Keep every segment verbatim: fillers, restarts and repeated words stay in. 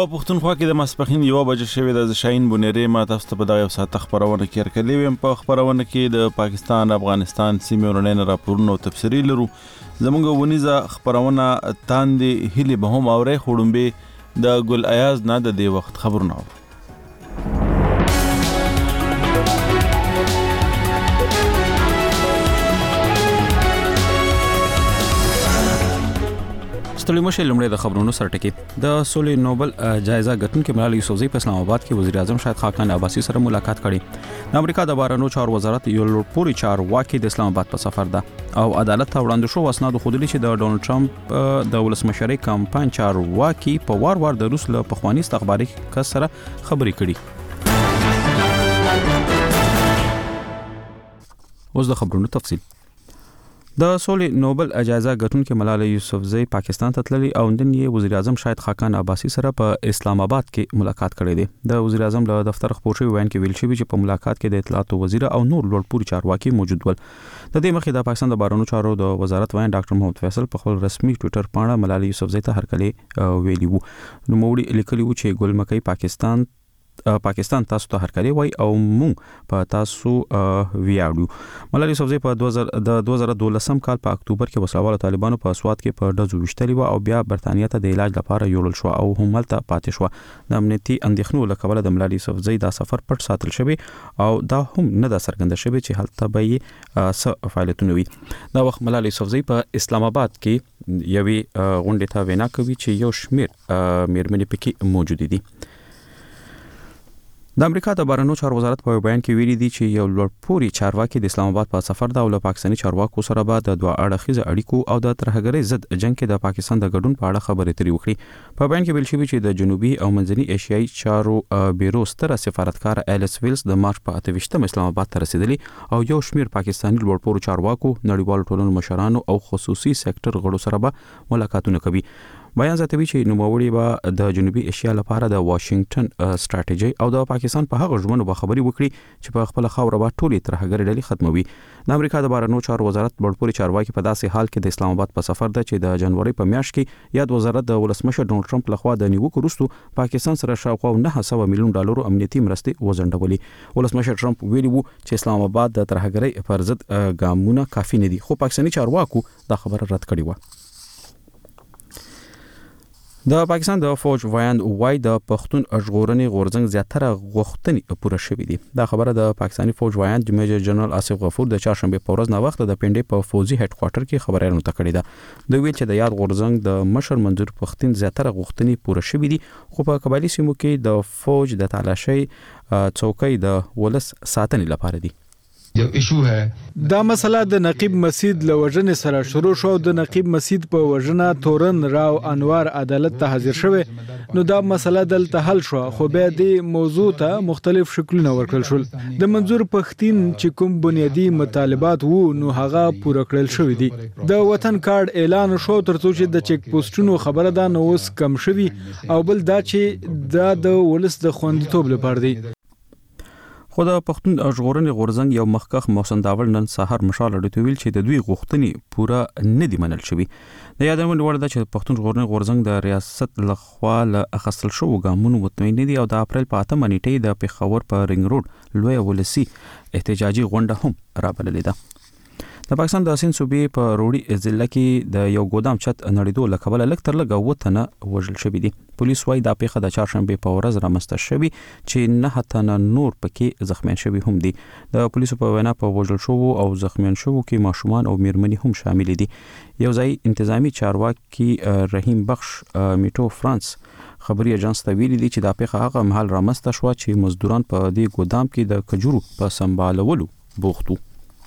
پښتونخوا کې د ماسپښین یوه بجه شوې ده. د شاهین بونیرې ما تاسو ته په دغه یو ساعت خپرونه کې هرکلی ویم. په خپرونه کې د پاکستان افغانستان سیمې ورنۍ راپورونه او تفسیري لرو. زموږ ونیزه خپرونه تاندې هیلې به هم اورئ. خړومبې د ګل ایاز نه د دې وخت خبرونه اورو. ستړي مشه لمړی د خبرونو سره ټکی. د سولې نوبل جایزه ګټونکي ملالۍ یوسفزۍ په اسلام آباد کې وزیر اعظم شاهد خاقان عباسي سره ملاقات کړې. د امریکا د بهرنیو چارو وزارت یو لوړپوړي چارواکي د اسلام آباد په سفر ده او عدالت ته وړاندې شو اسناد ښودلي چې د ډونلډ ټرمپ د ولسمشرۍ کمپاین چارواکي په وار وار د روس له پخواني استخباري کس سره خبرې کړي. اوس د خبرونو تفصیل. د سولې نوبل جایزه ګټونکي ملالۍ یوسفزۍ پاکستان ته تللي او نن یې وزیر اعظم شاهد خاقان عباسي سره په اسلام آباد کې ملاقات کړی دی. د وزیر اعظم له دفتر خبر شوی وین کې ویل شوی چې په ملاقات کې د اطلاعات وزیر او نور لوړپوړي چارواکي موجود ول. د دې مخې د پاکستان د بهرنیو چارو د وزارت وین ډاکټر محمد فیصل په خپل رسمي ټوئیټر باندې ملالۍ یوسفزۍ ته هرکلی ویلی وو. نو موړي لیکلی وو چې ګل مکۍ پاکستان پاکستان تاسو ته هرکلی وای او مونږ په تاسو ویاړو. ملالۍ یوسفزۍ په دوه زره دولسم کال په اکتوبر کې وسلواله طالبانو په سواد کې په ډزو وشتلی و او بیا برتانیا ته د علاج لپاره یوړل شو او همالته پاتې شو. د امنیتي اندېښنو له کبله د ملالۍ یوسفزۍ دا سفر پټ ساتل شوی او دا هم نه د څرګنده شوی چې هلته به یې څه فعالیتونه وي. دا وخت ملالۍ یوسفزۍ په اسلام آباد کې یوې غونډې ته وینا کوي چې یو شمیر میرمنې پکې موجود دي. د امریکا د بهرنیو چارو وزارت په بیان کې ویلي دي چې یو لوړپوړي چارواکي د اسلام آباد په سفر ده او له پاکستاني چارواکو سره به د دوه اړخیزه اړیکو او د ترهګرۍ ضد جنگ کې د پاکستان د ګډون په اړه خبرې اترې وکړي. په بیان کې ویل شوی چې د جنوبي او منځني ایشیایي چارو بیرو ستر سفارتکار ایلس ویلز د مارچ په اته ویشتم اسلام آباد ته رسیدلی او یو شمیر پاکستاني لوړپوړو چارواکو، نړیوالو ټولنو مشرانو او خصوصي سېکټر غړو سره به ملاقاتونه کوي. بیان زیاتوي چې نوموړي به د جنوبي ایشیا لپاره د واشنگټن ستراتیژي او د پاکستان په هغه ژمنو به خبري وکړي چې په خپل خاور به ټولې ترهګرۍ ډلې ختموي. د امریکا د بهرنیو چارو وزارت لوړپوړي چارواکي په داسې حال کې د اسلام آباد په سفر ده چې د جنوري په میاشت کې یاد وزارت د ولسمشر ډونلډ ټرمپ لخوا د نیوکو وروسته پاکستان سره شاوخوا نه سوه میلیون ډالر امنیتي مرستې وزنډولې. ولسمشر ټرمپ ویلي وو چې اسلام آباد د ترهګرۍ پر ضد ګامونه کافي نه دي، خو پاکستاني چارواکو دا خبره رد کړې و. د پاکستان د فوج وایند وای د پښتون ژغورنې غورځنګ زیاتره غوښتنې پوره شوې دي. دا خبره د پاکستاني فوج وایند میجر جنرال آصف غفور د چهارشنبه په ورځ نه وخت د پنډې په فوزي هډ کوارټر کې خبرونه تکړه ده. د ویل چې د یاد غورځنګ د مشر منظور پښتون زیاتره غوښتنې پوره شوې دي، خو په قبایلی سیمو کې د فوج د تالاشۍ څوکۍ د ولس ساتنې لپاره دي. یو ایشو ہے. دا مسله د نقیب مسید له وژنې سره شروع شو. د نقیب مسید په وژنه تورن راو انوار عدالت ته حاضر شوی، نو دا مسله دلته حل شو، خو بیا د موضوع ته مختلف شکلونه ورکړل شول. د منظور پښتین چې کوم بنیادی مطالبات وو نو هغه پوره کړل شوی دي. د وطن کارت اعلان شو ترڅو چې د چک پوسټونو خبره ده نو اوس کم شوی، او بل دا چې دا د ولس د خوندیتوب لپاره دی. خو د پښتون ژغورنې غورځنګ یو مخکښ محسن داول نن سهار مشال اړیته ویل چې د دوی غوښتنې پوره نه دي منل شوی. د یادونه وړ ده چې پښتون ژغورنې غورځنګ د ریاست لخوا له اخیستل شوو ګامونو مطمئن دي او د اپریل په اتمه نیټه د پیښور په رنګ روډ لوی ولسی احتجاجي غونډه هم رابللې ده. د پاکستان د سند صوبې په روړي ضلع کې د یو ګودام چت نړیدو له کبله لږ تر لږه اووه تنه وژل شوي دي. پولیس وايي دا پیښه د چهارشنبې په ورځ رامنځته شوې چې نه تنه نور پکې زخمیان شوي هم دي. د پولیسو په وینا په وژل شوو او زخمیان شوو کې ماشومان او میرمنې هم شامل دي. یو ځای انتظامی چارواکي رحیم بخش میټو فرانس خبري اژانس ته ویلي دي چې دا پیښه هغه مهال رامنځته شوه چې مزدوران په دې ګودام کې د کجورو په سمبالولو بوخت وو.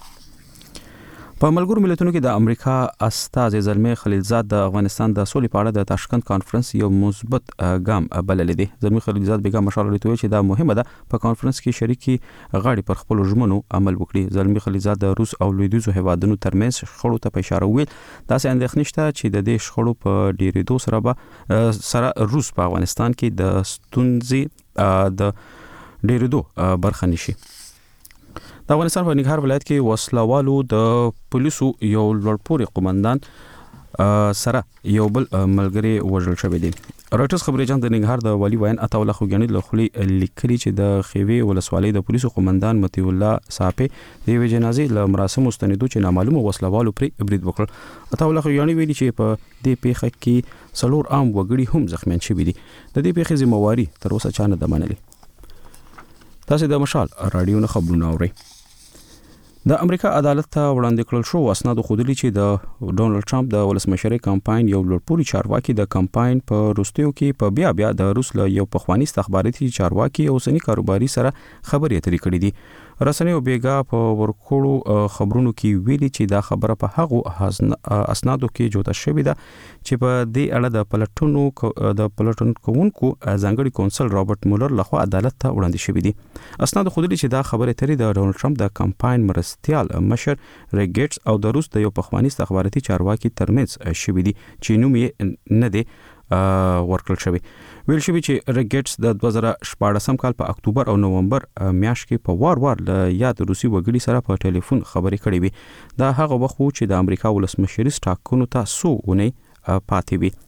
په ملګرو ملتونو کې د امریکا استازي زلمي خلیلزاد د افغانستان د سولې په اړه د تاشکند کانفرنس یو مثبت ګام بللی دی. زلمي خلیلزاد بیګم مشال لري چې دا مهمه ده په کانفرنس کې شریکي غاړي پر خپل ژمنو عمل وکړي. زلمي خلیلزاد د روس او لویدیځو هیوادونو ترمنځ شخړو ته په اشاره ویل داسې اندېښنه شته چې د دې شخړو په ډیریدو سره به سره روس په افغانستان کې د ستونزې د ډیریدو برخه نشي. د افغانستان په ننګرهار ولایت کې وسلوالو د پولیسو یو لوړپوړي قومندان سره یو بل ملګری وژل شوی دی. راټس خبري جان د ننګرهار د والی وین عطا الله خوګانی له خلی لیکلي چې د خیوي ولسوالۍ د پولیسو قومندان متي الله صاحب د یوې جنازې له مراسم مستندو چې نامعلومه وسلوالو پر برید وکړ. عطا الله خوګانی ویلي چې په دې پیښه کې څلور عام وګړي هم زخمیان شوي دي. د دې پیښې ذمہواری تر اوسه چا نه ده منلې. تاسو د مشال رادیو نه خبرونه اورئ. د امریکا عدالت ته وړاندې کړل شو اسناد خودلی چې د ډونلډ ټرمپ د ولسمشرۍ کمپاین یو لوړپوړي چارواکي د کمپاین په وروستیو کې په بیا بیا د روس له یو پخوانی استخباراتي چارواکي او سنی کاروباري سره خبرې اترې کړې دي. رسنیو بیګا په ورکوړو خبرونو کې ویلي چې دا خبره په هغه اسنادو کې جوړه شوې ده چې په دې اړه د پلټونو د پلټون کوونکو ځانګړي کونسل رابرټ مولر لخوا عدالت ته وړاندې شوې دي. اسناد خودلی چې دا خبره اترې د ډونلډ ټرمپ د کمپاین مرستيال مشر ریګ ګیټس او د روس د یو پخوانی استخباراتي چارواکي ترمنځ شوې دي چې نوم یې نه دی ورکړل شوی. ویل شوی چې ریګ ګیټس د دوه زره شپاړسم کال په اکتوبر او نومبر میاشت کې په وار وار له یاد روسي وګړي سره په ټلیفون خبرې کړې وي. دا هغه وخت چې د امریکا ولسمشري ټاکنو ته سو ونی پاتې وي.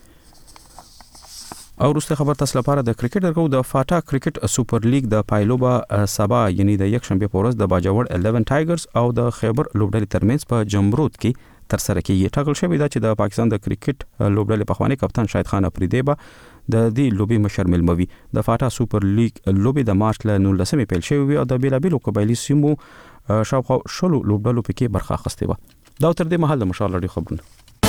او وروسته خبر تاسو لپاره د کرکټ درکو د فاټا کرکټ سوپر لیګ د پایلوبا سبا یعنی د یک شنبه په ورځ د باجوړ الیون ټایګرز او د خیبر لوبډلې ترمنځ په جمرود کې تر سره کېږي. ټاکل شوی دا چې د پاکستان د کرکټ لوبډلې پخوانی کپتان شاهد خان افریدی به د دې لوبي مشر ملموي. د فاټا سوپر لیګ لوبي د مارچ له نولسمې پیل شوی او د بیلابیلو قبایلی سیمو شاوخوا شلو لوبډلو پکې برخه اخیستې و. دا تر دې مهال د مشال لړۍ خبرونه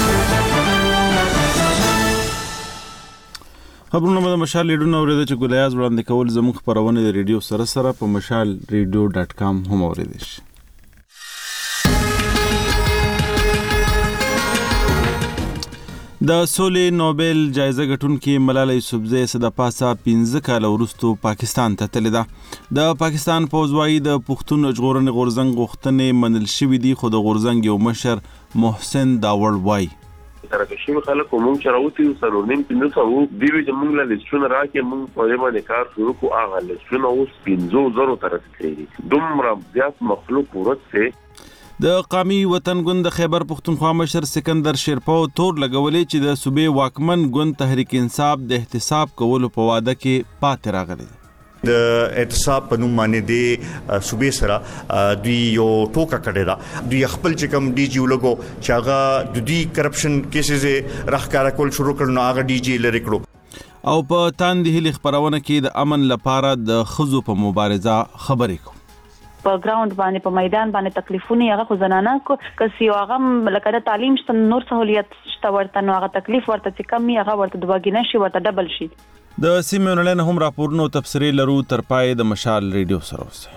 خبرونه د مشال لیډونه اوریدل چې ګولیاز وړاندې کول زموږ خبرونه د ریډیو سره سره په مشال ریډیو ډاټ کام هم اوریدل شي. د سولې نوبل جایزه ګټونکې ملاله یوسفزۍ څه د پاسه پنځه کاله وروسته پاکستان ته تللې ده. د پاکستان پوځ وايي د پښتون ژغورنې غورځنګ غوښتنې منل شوې دي خو د غورځنګ یو مشر محسن داوړ وايي ترکشي خلک مونږ چروتي سرورنیم پینځه سو دیوی چې مونږ له لستونه راکې مونږ په دې باندې کار شروع کو هغه لستونه اوس پینځه زره تر رسیدي دومره زیات مخلوق ورته. د قومي وطن ګوند د خیبر پښتونخوا مشر سکندر شیرپاو تور لګولې چې د صوبې واکمن ګوند تحریک انصاف د احتساب کولو په واده کې پاتې راغلی. د احتساب په نوم باندې د صوبې سره دوی یو ټوکا کړی دا دوی خپل چې کوم ډي جی ولګو چې هغه د دوی کرپشن کیسز راخکاره کول شروع کړل نو هغه ډي جی لری کړو او په تاندې هلي خبرونه کې د امن لپاره د خزو په مبارزه خبرې کو په ګراوند باندې په میدان باندې تکلیفونه هغه خو زنانه کو کسي هغه لکه د تعلیم شته نور سہولیت شته ورته نو هغه تکلیف ورته چې کم هغه ورته دواګینه شي ورته ډبل شي. د سیمې نړۍ هم راپورونه او تفسیري لرو تر پای د مشال ریډیو سره اوسئ.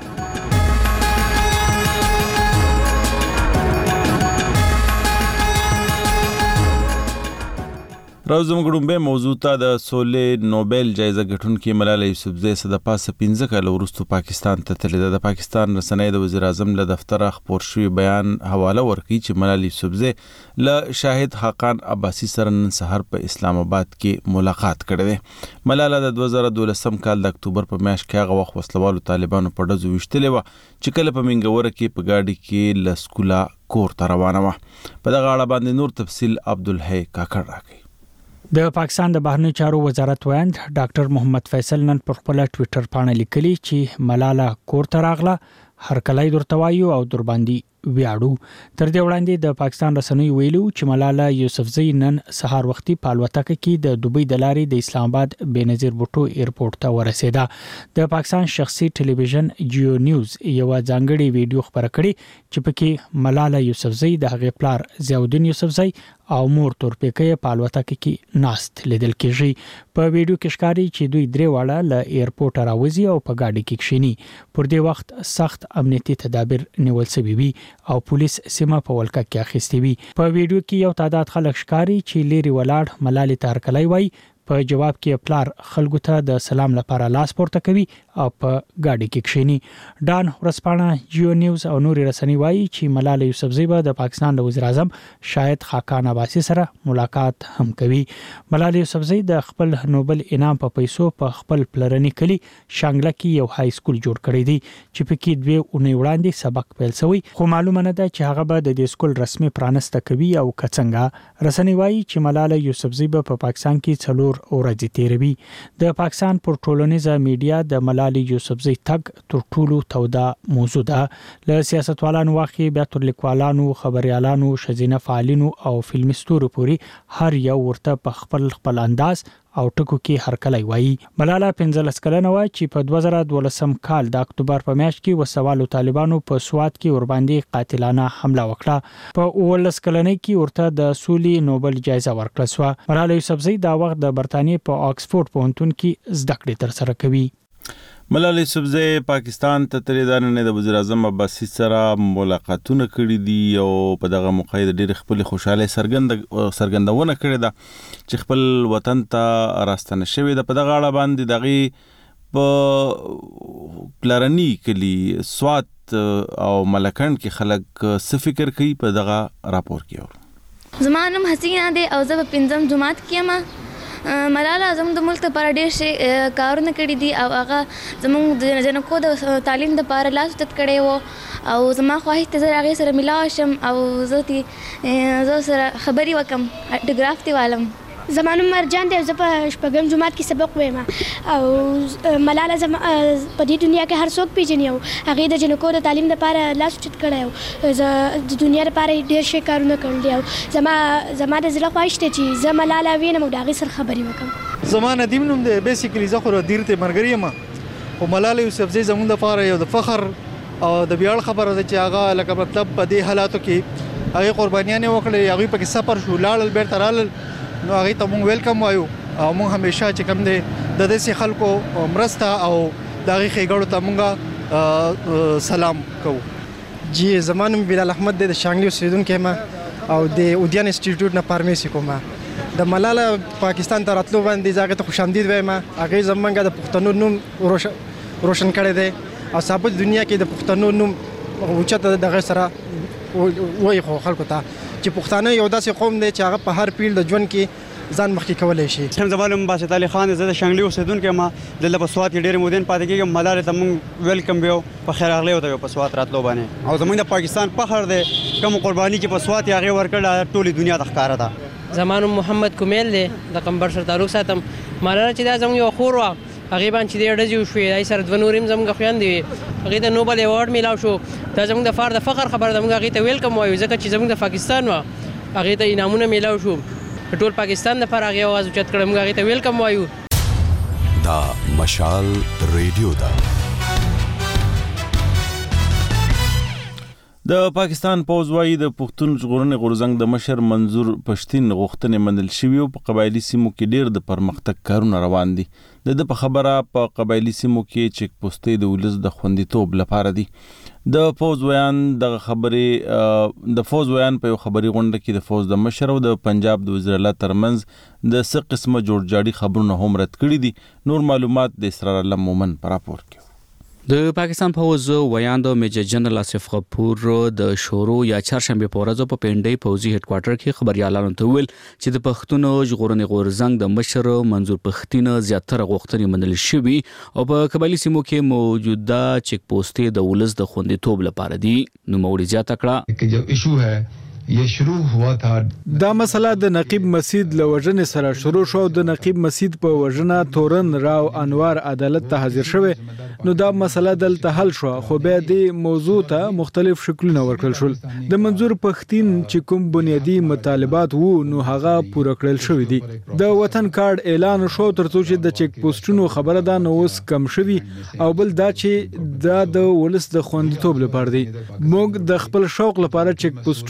راوزم ګډومبه موضوع ته د سولې نوبل جایزه ګټونکې ملاله یوسفزۍ څه د پاسه پنځه کاله وروسته پاکستان ته تللې ده. د پاکستان رسنۍ د وزیر اعظم له دفتره خپور شوی بیان حواله ورکړي چې ملاله یوسفزۍ له شاهد حقان عباسي سره نن سهار په اسلام آباد کې ملاقات کړې ده. ملاله د دوه زره دولسم کال د اکتوبر په میاشت کې هغه وخت وسلوالو طالبانو په ډزو وشتلې و چې کله په منګوره کې په گاډي کې لسکولا کور ته روانه و. په دغه اړه باندې نور تفصیل عبدالحی کاکړ راکړي. د پاکستان د بهرنی چارو وزارت ویاند ډاکټر محمد فیصل نن په خپل ټوئیټر باندې لیکلي چې ملاله کور ته راغله هر کله درته وایو او در باندې ویاړو. تر دې وړاندې د پاکستان رسنیو ویلو چې ملاله یوسفزۍ نن سهار وختي په الوتکه کې د دوبۍ د لارې د اسلام آباد بېنظیر بوټو ایرپورټ ته ورسېده. د پاکستان شخصي ټلویزیون جیو نیوز یو ځانګړي ویډیو خبره کړې چې پکې ملاله یوسفزۍ د هغې پلار ضیاءالدین یوسفزۍ او مور تورپیکۍ په الوتکه کې ناست لیدل کېږي. په ویډیو کې ښکاري چې دوی درې واړه له ایرپورټ راوځي او په ګاډي کې کښینی. پر دې وخت سخت امنیتي تدابیر نیول شوي وي او پولیس سیمه په ولکه کې اخیستې وي. په ویډیو کې یو تعداد خلک ښکاري چې لیري ولاړ ملالې ته هرکلی وایي. په جواب کې پلار خلکو ته د سلام لپاره لاس پورته کوي او په گاډي کې کښینی. ډان ورسپانه جیو نیوز او نوري رسنۍ وایي چې ملاله یوسفزۍ به د پاکستان د وزیر اعظم شاهد خاقان عباسي سره ملاقات هم کوي. ملاله یوسفزۍ د خپل نوبل انعام په پیسو په خپل پلرني کلی شانګله کې یو های سکول جوړ کړی دی چې پکې دوه اونۍ وړاندې سبق پیل شوی، خو معلومه نه ده چې هغه به د دې سکول رسمي پرانسته کوي او کڅنګا. رسنۍ وایي چې ملاله یوسفزۍ به په پاکستان کې څلور ورځې تیروي. د پاکستان پر ټولنیزه میډیا د ملاله یوسفزۍ تګ تر ټولو توده موضوع ده. له سیاستوالانو واخی بیا تر لیکوالانو، خبريالانو، شزینه فعالینو او فلمي ستورو پورې هر یو ورته په خپل خپل انداز او ټکو کې هرکلی وایي. ملاله پنځلس کلنه وه چې په دوه زره دولسم کال د اکتوبر په میاشت کې وسوالو طالبانو په سوات کې ورباندې قاتلانه حمله وکړه. په اوولس کلنۍ کې ورته د سولې نوبل جایزه ورکړل شوه. ملاله یوسفزۍ دا وخت د برتانیې په آکسفورد پوهنتون کې زده کړې ترسره کوي. ملاله یوسفزۍ پاکستان ته تللې ده، نن د وزیر اعظم عباسي سره ملاقاتونه کړي دي او په دغه موقع د ډېر خپل خوشاله سرګند سرګندونه کړې ده چې خپل وطن ته راستنه شوې ده. په دغه اړه باندې دغه په پلرني کلی سوات او ملکند کې خلک څه فکر کوي په دغه راپور کې. زما نوم حسینه ده او زه په پنځم جماعت کې یم. ملاله زموږ د ملک لپاره ډېر شي کارونه کړي دي او هغه زموږ د جنکو د تعلیم لپاره لاس اوچت کړی و او زما خواهش ته زه هغې سره ملاو شم او زه ترې زه سره خبرې وکړم، اټوګراف ترې والم. زما نوم مرجان دی او زه په شپږم جماعت کې سبق وایم او ملاله زما په دې دنیا کې هر څوک پیژني او هغې د جنکو د تعلیم لپاره لاس اوچت کړی او زه د دنیا لپاره ډېر ښه کارونه کړي دي او زما زما د زړه خواهش دی چې زه ملاله وینم او د هغې سره خبرې وکړم. زما ندیم نوم دی. بیسیکلي زه خو دیر ته ملګری یم خو ملاله یوسفزۍ زموږ لپاره یو د فخر او د ویاړ خبره ده چې هغه لکه مطلب په دې حالاتو کې هغې قربانیانې وکړې، هغوی پکې سفر شو، لاړل بیرته رالل، نو هغې ته مونږ ویلکم وایو او مونږ همیشه چې کوم دی د داسې خلکو مرسته او د هغې ښېګړو ته مونږ سلام کوو. جی زما نوم بلال احمد دی، د شانګلې اوسېدونکی یم او د اودیان انسټیټیوټ نه فارمیسي کوم. د ملاله پاکستان ته راتلو باندې زه هغې ته خوشامدید وایم. هغې زمونږ د پښتنو نوم روشن کړی دی او ثابت دنیا کې د پښتنو نوم اوچته دغه سره وایي خو خلکو ته چې پښتانه یو داسې قوم دی چې هغه په هر پیل د ژوند کې ځان مخکې کولی شي. زما نوم باسط علي خان دی، زه د شانګلې اوسېدونکی یم. دلته په سوات کې ډېرې مودې نه پاتې کېږم. ملالې ته مونږ ویلکم ویو، په خیر راغلی ورته ویو په سوات راتلو باندې او زموږ د پاکستان فخر دی. کوم قرباني چې په سوات یې هغې ورکړله ټولې دنیا ته ښکاره ده. زما نوم محمد کومیل دی، د قمبر سره تعلق ساتم. ملاله چې دا زموږ یوه خور وه، هغې باندې چې دې ډزې وشوې، هغې سره دوه نورې هم زموږ خویندې وې، هغې ته نوبل ایوارډ میلاو شو. دا زموږ د فار د فخر خبره ده. موږ هغې ته ویلکم وایو ځکه چې زموږ د پاکستان وه، هغې ته انعامونه میلاو شو. ټول پاکستان دپاره هغې اواز اوچت کړی، موږ هغې ته ویلکم وایو. دا مشال ریډیو ده. د پاکستان پوځ وایي د پښتون ژغورنې غورځنګ د مشر منظور پښتین غوښتنې منل شوي او په قبایلي سیمو کې ډېر د پرمختګ کارونه روان دي. د ده په خبره په قبایلي سیمو کې چیک پوسټې د ولس د خوندیتوب لپاره دي. د پوځ ویان دغه خبرې د پوځ ویان په یو خبري غونډه کې د پوځ د مشر او د پنجاب د وزیر اعلی ترمنځ د څه قسمه جوړجاړي خبرونه هم رد کړي دي. نور معلومات د اسرار الله مومن په راپور کې. د پاکستان پوځ ویان د میجر جنرال آصف غفور د شورو یا چهارشنبه په ورځ په پنډۍ پوځي هډ کوارټر کې خبريالانو ته ویل چې د پښتون ژغورنې غورځنګ د مشر منظور پښتین زیاتره غوښتنې منل شوي او په قبایلي سیمو کې موجوده چیک پوسټې د ولس د خوندیتوب لپاره دي. نو موري زیاته کړه چې جو ایشو ہے یہ شروع ہوا تھا. دا مسله د نقیب مسید لوجن سره شروع شو. د نقیب مسید په وجنه تورن راو انوار عدالت ته حاضر شوه. نو دا مسله دلته حل شو، خو بیا د موضوع ته مختلف شکلونه ورکړل شول. د منظور پښتین چې کوم بنیادی مطالبات وو نو هغه پوره کړل شوې دي. د وطن کارت اعلان شو ترڅو چې د چیک پوسټونو خبره ده نو اوس کم شوي او بل دا چې دا د ولس د خوندیتوب لپاره دی. موږ د خپل شوق لپاره چیک پوسټونه نه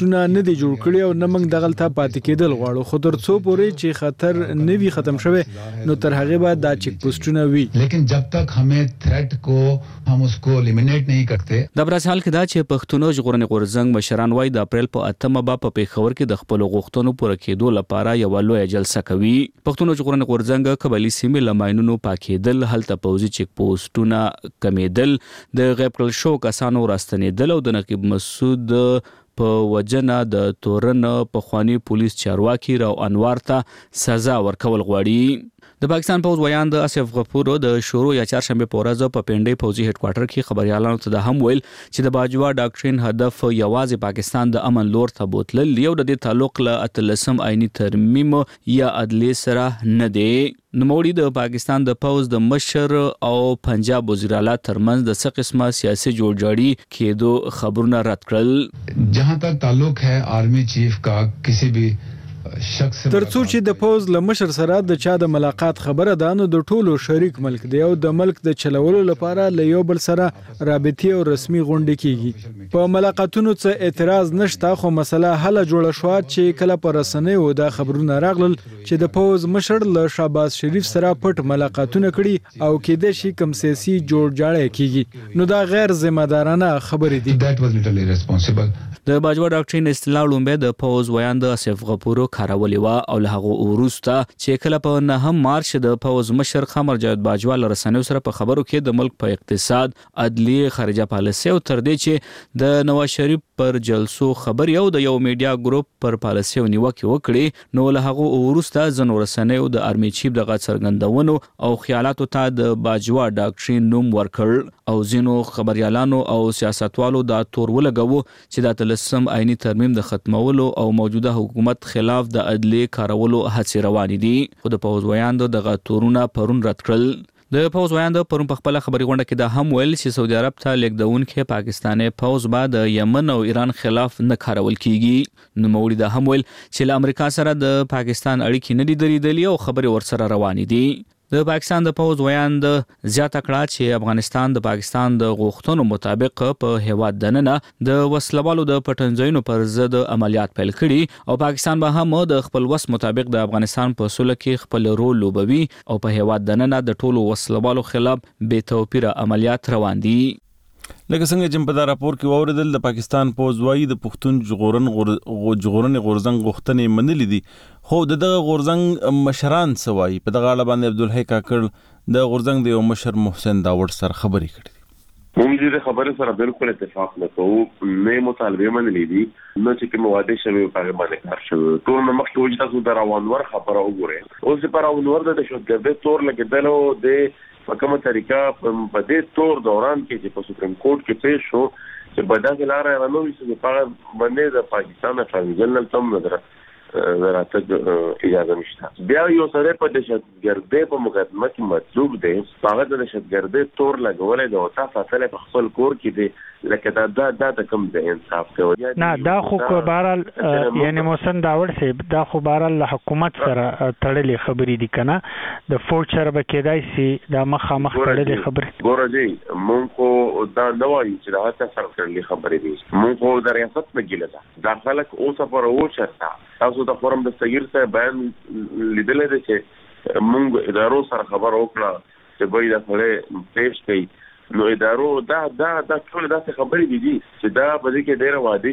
دی جوړ کړی او نه موږ دغلته پاتې کېدل غواړو خو تر څو پورې چې خطر نه وي ختم شوی نو تر هغه بعد دا چیک پوسټونه وي لیکن جب تک हमें थ्रेट को हम उसको एलिमिनेट नहीं करते د برازیل حال کې دا چې پښتون ژغورنې غورځنګ مشران وای د اپریل په اتمه با په پیښور کې د خپل غوښتنو پوره کېدو لپاره یو لوی جلسه کوي پښتون ژغورنې غورځنګ قبلي سیمې لماینونو پاکېدل هلته پوزي چیک پوسټونه کمیدل د غیب کړل شو کسانو راستنېدل او د نقیب مسعود په وجنه د تورن په خواني پولیس چارواکي راو انوار ته سزا ورکول غواړي د پاکستان پوز ویان د اسف غفور د شروع یا چهارشنبه په ورځ په پنډي پوزي هډ کوارټر کې خبريالانو ته د هم ویل چې د باجوا ډاکټرین هدف یوازې پاکستان د امن لور ته بوتل یو د دې تعلق له اتلسم آئینی ترمیم یا عدلی سره نه دی نوموړي د پاکستان د پوز د مشر او پنجاب وزیر اعلی ترمنځ د څه قسمه سیاسي جوړجاړي کېدو خبرونه رد کړل जहां तक ताल्लुक है आर्मी चीफ का किसी भी ترڅو چې د پوز له مشر سره د چا د ملاقات خبره ده نو د ټولو شریک ملک دی او د ملک د چلولو لپاره له یو بل سره رابطي او رسمي غونډې کیږي په ملاقاتونو څه اعتراض نشته خو مسله حل جوړه شو چې کله پر رسنیو د خبرونه راغلل چې د پوز مشر له شهباز شریف سره پټ ملاقاتونه کړي او کېدای شي کوم سیاسي جوړجاړی کیږي نو دا غیر ذمہ دارانه خبرې دي د باجوا ډاکټرین استلا لومبه د پوز ویان د اسف غفورو کارولې وا او له هغه وروسته چې کله په نهم مارچ د پوز مشر خمر جاوید باجوا لرسنیو سره په خبرو کې د ملک په اقتصاد عدلیه خارجه پالیسي او تر دې چې د نواز شریف پر جلسو خبر یو د یو میډیا ګروپ پر پالیسي نیوکه وکړي نو له هغه وروسته زنو رسنیو د آرمي چیف دغه څرګندونو او خیالاتو ته د باجوا ډاکټرین نوم ورکړ او زینو خبريالانو او سیاستوالو دا تور ولګو چې د تلسم آئینی ترمیم د ختمولو او موجوده حکومت خلاف د عدلی کارولو هڅې روانې دي خو د پوز ویاند دغه تورونه پرون رد کړل د پوز ویاند پرون په خپل خبري غونډه کې د هم ویل چې سعودي عرب ته لیکدون کې پاکستاني پوز بعد د یمن او ایران خلاف نه کارول کیږي نو موړي د هم ویل چې له امریکا سره د پاکستان اړیکې نه دي درېدلې او خبري ورسره روانې دي د پاکستان د پوز ویاند زیاته کړه چې افغانستان د پاکستان د غوښتنو مطابق په هیواد دننه د وسلوالو د پټنځایونو پر ضد عملیات پیل کړي او پاکستان به هم د خپل وس مطابق د افغانستان په سوله کې خپل رول لوبوي او په هیواد دننه د ټولو وسلوالو خلاف بې توپیره عملیات روان دي لکه څنګه چې په دا راپور کې واوریدل د پاکستان پوز وایي د پښتون ژغورن ژغورنې غورځنګ غوښتنې منلې دي خو دغه غورځنګ مشران سوای په دغه اړه باندې عبدالحی کاکړ د غورځنګ د یو مشر محسن داوړ سره خبرې کړې موږ دې خبره سره بالکل اتفاق نه کوو نه مطالبه منلې دي نو چې کوم واده شوی په هغه باندې کار شوی ټول نو مخکې وجه تاسو د روانور خبره وګورئ اوس په روانور د شوګردې تور لګیدلو د په کومه طریقه په دې تور دوران کې چې په سپریم کورټ کې پیښ شو چې په دغه لار روانو چې په باندې د پاکستان ټرانزیشنل تم نظر راته اجازه نشته بیا یو سره په دهشتګردۍ په مقدمه کې مطلوب دی هغه د دهشتګردۍ تور لګولې د وتا فاصله په خپل کور کې دی لکه دا دا د کوم د انصاف کوي نه دا خو بهرال یعنی محسن داوړ سي دا خو بهرال له حکومت سره تړلې خبرې دي کنه د فوچر به کېدای سي دا مخه مخ تړلې خبرې ګوره جی مونږ خو دا نه وایو چې دا هڅه سره تړلې خبرې دي مونږ خو د ریاست په ګیله ده دا خلک اوسه پر او چرته تاسو د فورم د صغیر سره بیان لیدل دي چې مونږ ادارو سره خبر وکړه چې به دا خلک پیش کوي نو ادارو دا دا دا ټول داسې خبرې دي چې دا په دې کې ډېر واده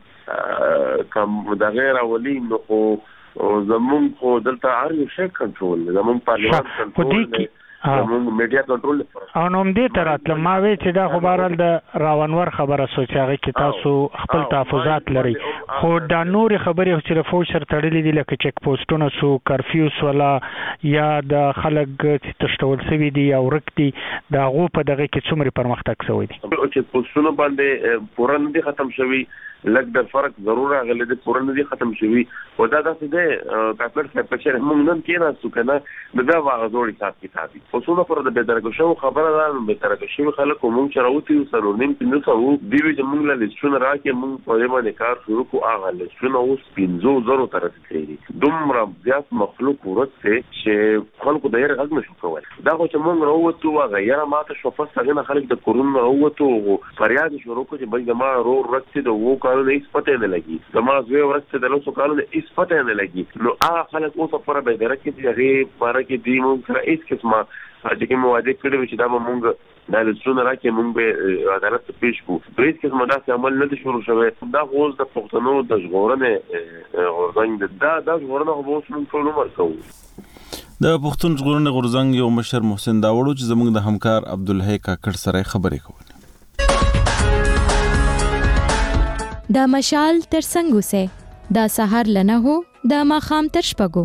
شي کوم دا غیر اولی نو خو زمون خو دلته اړ یو شي کنټرول زمون پارلمان کنټرول زمون میډیا کنټرول او نو دې تر اتل ما وی چې دا خو بهرال د راونور خبره سوچاغه کې تاسو خپل تحفظات لري خو دا نور خبرې چې فوچر تړلې دي لکه چک پوسټونه سو کرفیوس ولا یا د خلک چې تشتول سوي دي او رکتي دا غو په دغه کې څومره پرمختګ شوی دي چې پوسټونه باندې پورن دي ختم شوی لږ د فرق ضروره غلې د پورن دي ختم شوی او دا داسې ده کاپټ څخه چې موږ نن کې نه سو کنه دا واغ جوړی حساب کتابي پوسټونه پر د بدرګو شو خبره ده به ترګو شو خلک موږ چروتي سره نیم په نو سو دی چې موږ له لښونه راکې موږ په دې باندې کار شروع کو هغه لښونه اوس پنځو زرو تر رسیدي دومره زیات مخلوق ورته چې خلکو د یې غږ نشو کولای دا خو چې موږ راووتو هغه یاره ماته شو پس څنګه خلک د کورونا راووتو فریاد شروع کو چې بل جما رو رسید او کالو نه هیڅ پته نه لګي زما زوی ورسته د لسو کالو نه هیڅ پته نه لګي نو هغه خلک اوس په به درکې چې هغه پاره کې دی مونږ سره هیڅ قسمه چې کوم واده کړی چې دا به مونږ دا لسونه راکې مونږ به عدالت ته پیش کو هیڅ قسمه داسې عمل نه شروع شوی دا اوس د پښتنو د ژغورنې غورځنګ دا د ژغورنې خو اوس مونږ ټول عمر کوو د پښتون ژغورنې غورځنګ یو مشر محسن داوړو چې زموږ د همکار عبدالحی کاکړ سره خبرې کولې دا مشال تر څنګه سه دا سحر لنه هو دا ماخام تر شپګو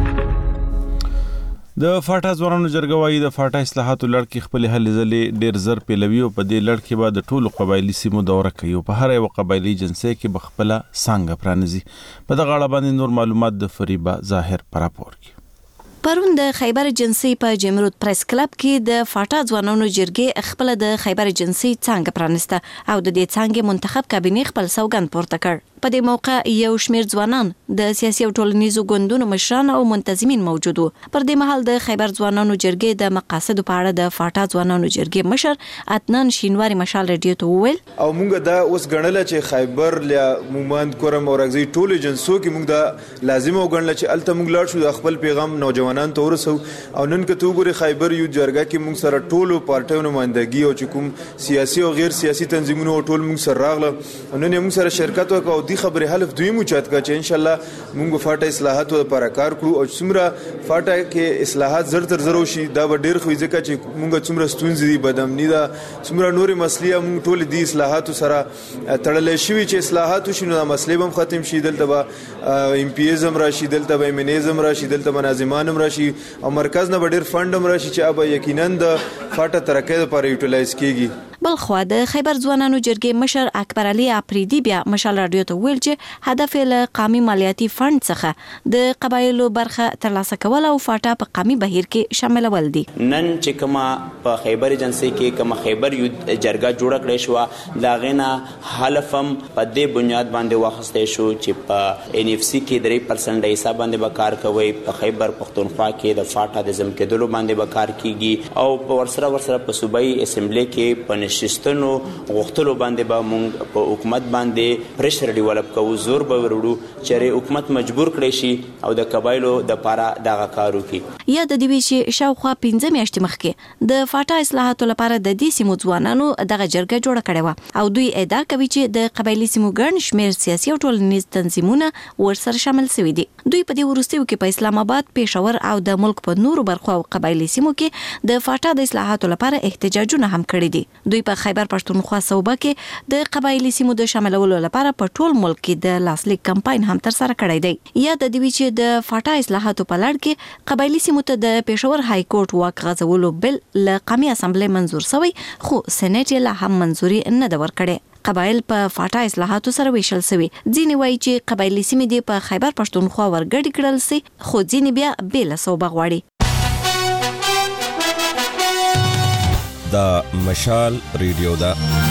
د فاټا ځوانانو جرګه وايي د فاټا اصلاحاتو لړ خپل هلې ځلې ډیر زر پیلوي او په دې لړ کې به د ټولو قبایلی سیمو دوره کوي او په هر یو قبایلی جنسي کې به خپل څنګه پرانځي په دغه اړه باندې نور معلومات د فریبا ظاهر پر راپور کې پرون د خیبر جنسي په جمرود پریس کلب کې د فاټا ځوانانو جرګې خپل د خیبر جنسي څنګه پرانسته او د دې څنګه منتخب کابینه خپل سوګند پورته کړ په دې موقع یو شمیر ځوانان د سیاسي او ټولنیزو ګوندونو مشران او منتظمین موجود وو پر دې مهال د خیبر ځوانانو جرګې د مقاصد په اړه د فاټا ځوانانو جرګې مشر اتنان شینواری مشال رادیو ته وویل او موږ دا اوس غنل چې خیبر ل مومند کورم او رغزي ټول جنسو کې موږ دا لازم وګڼل چې الته موږ لاړ شو د خپل پیغام نوجوانان ته ورسو او نن که تو ګوري خیبر یو جرګه کې موږ سره ټولو پارټیو نمائندګي او کوم سیاسي او غیر سیاسي تنظیمونو ټول موږ سره راغله نن موږ سره شرکت وکاو د خبره حلف دوی مو چات کا چې ان شاء الله موږ فاټا اصلاحاتو لپاره کار کړو او څومره فاټا کې اصلاحات زر تر زر شي دا به ډیر خو ځکه چې موږ څومره ستونزې دي بدامنی دا څومره نورې مسلې موږ ټول دي اصلاحاتو سره تړلې شوی چې اصلاحاتو شنو دا مسلې هم ختم شي دلته به ام پی ایزم راشي دلته به منیزم راشي دلته مناظمانم راشي او مرکز نه ډیر فندم راشي چې ابا یقینا د فاټا ترقې لپاره یوټیلایز کیږي بلخوا د خیبر ځوانانو جرګې مشر اکبر علي اپریدي بیا مشال رادیو ته ویل چې هدف له قومي مالیاتي فند څخه د قبایلو برخه ترلاسه کول او فاټا په قومي بهیر کې شاملول دي نن چې کومه په خیبر جنسي کې کومه خیبر یو جرګه جوړه کړې شو دا غینا حلفم په دې بنیاد باندې واخستې شو چې په ان اف سي کې درې پرسنټ حساب باندې به کار کوي په خیبر پښتونخوا کې د فاټا د زم کېدلو باندې به کار کیږي او په ورسره ورسره په صوبایي اسمبلی کې په نشستونو غوښتلو باندې به موږ په حکومت باندې پریشر ډیولپ کوو زور به وروړو چې حکومت مجبور کړي شي او د قبایلو د پاره دغه کار وکړي یا د دې چې شاوخوا پنځه میاشتې مخکې د فاټا اصلاحاتو لپاره د دې سیمو ځوانانو دغه جرګه جوړه کړې و او دوی ادعا کوي چې د قبایلی سیمو ګڼ شمېر سیاسي او ټولنیز تنظیمونه ورسره شامل شوي دي دوی په دې وروستیو کې په اسلام آباد پېښور او د ملک په نورو برخو او قبایلی سیمو کې د فاټا د اصلاحاتو لپاره احتجاجونه هم کړي دي دوی په خیبر پښتونخوا صوبه کې د قبایلی سیمو د شاملولو لپاره په ټول ملک کې د لاسلیک کمپاین هم تر سره کړی دی یا د دې چې د فاټا اصلاحاتو په لړ کې قبایلی سیمو ته د پېښور های کورټ واک غځولو بل له قومي اسمبلی منزور شوی خو سېنات یې لا هم منزوري نه ده ورکړې قبایل په فاټا اصلاحاتو سره ویشل شوی ځینې وایي چې قبایلی سیمې د په خیبر پښتونخوا ورګډ کړل سي خو ځینې بیا بل صوبه غواړي دا مشال ریډیو دا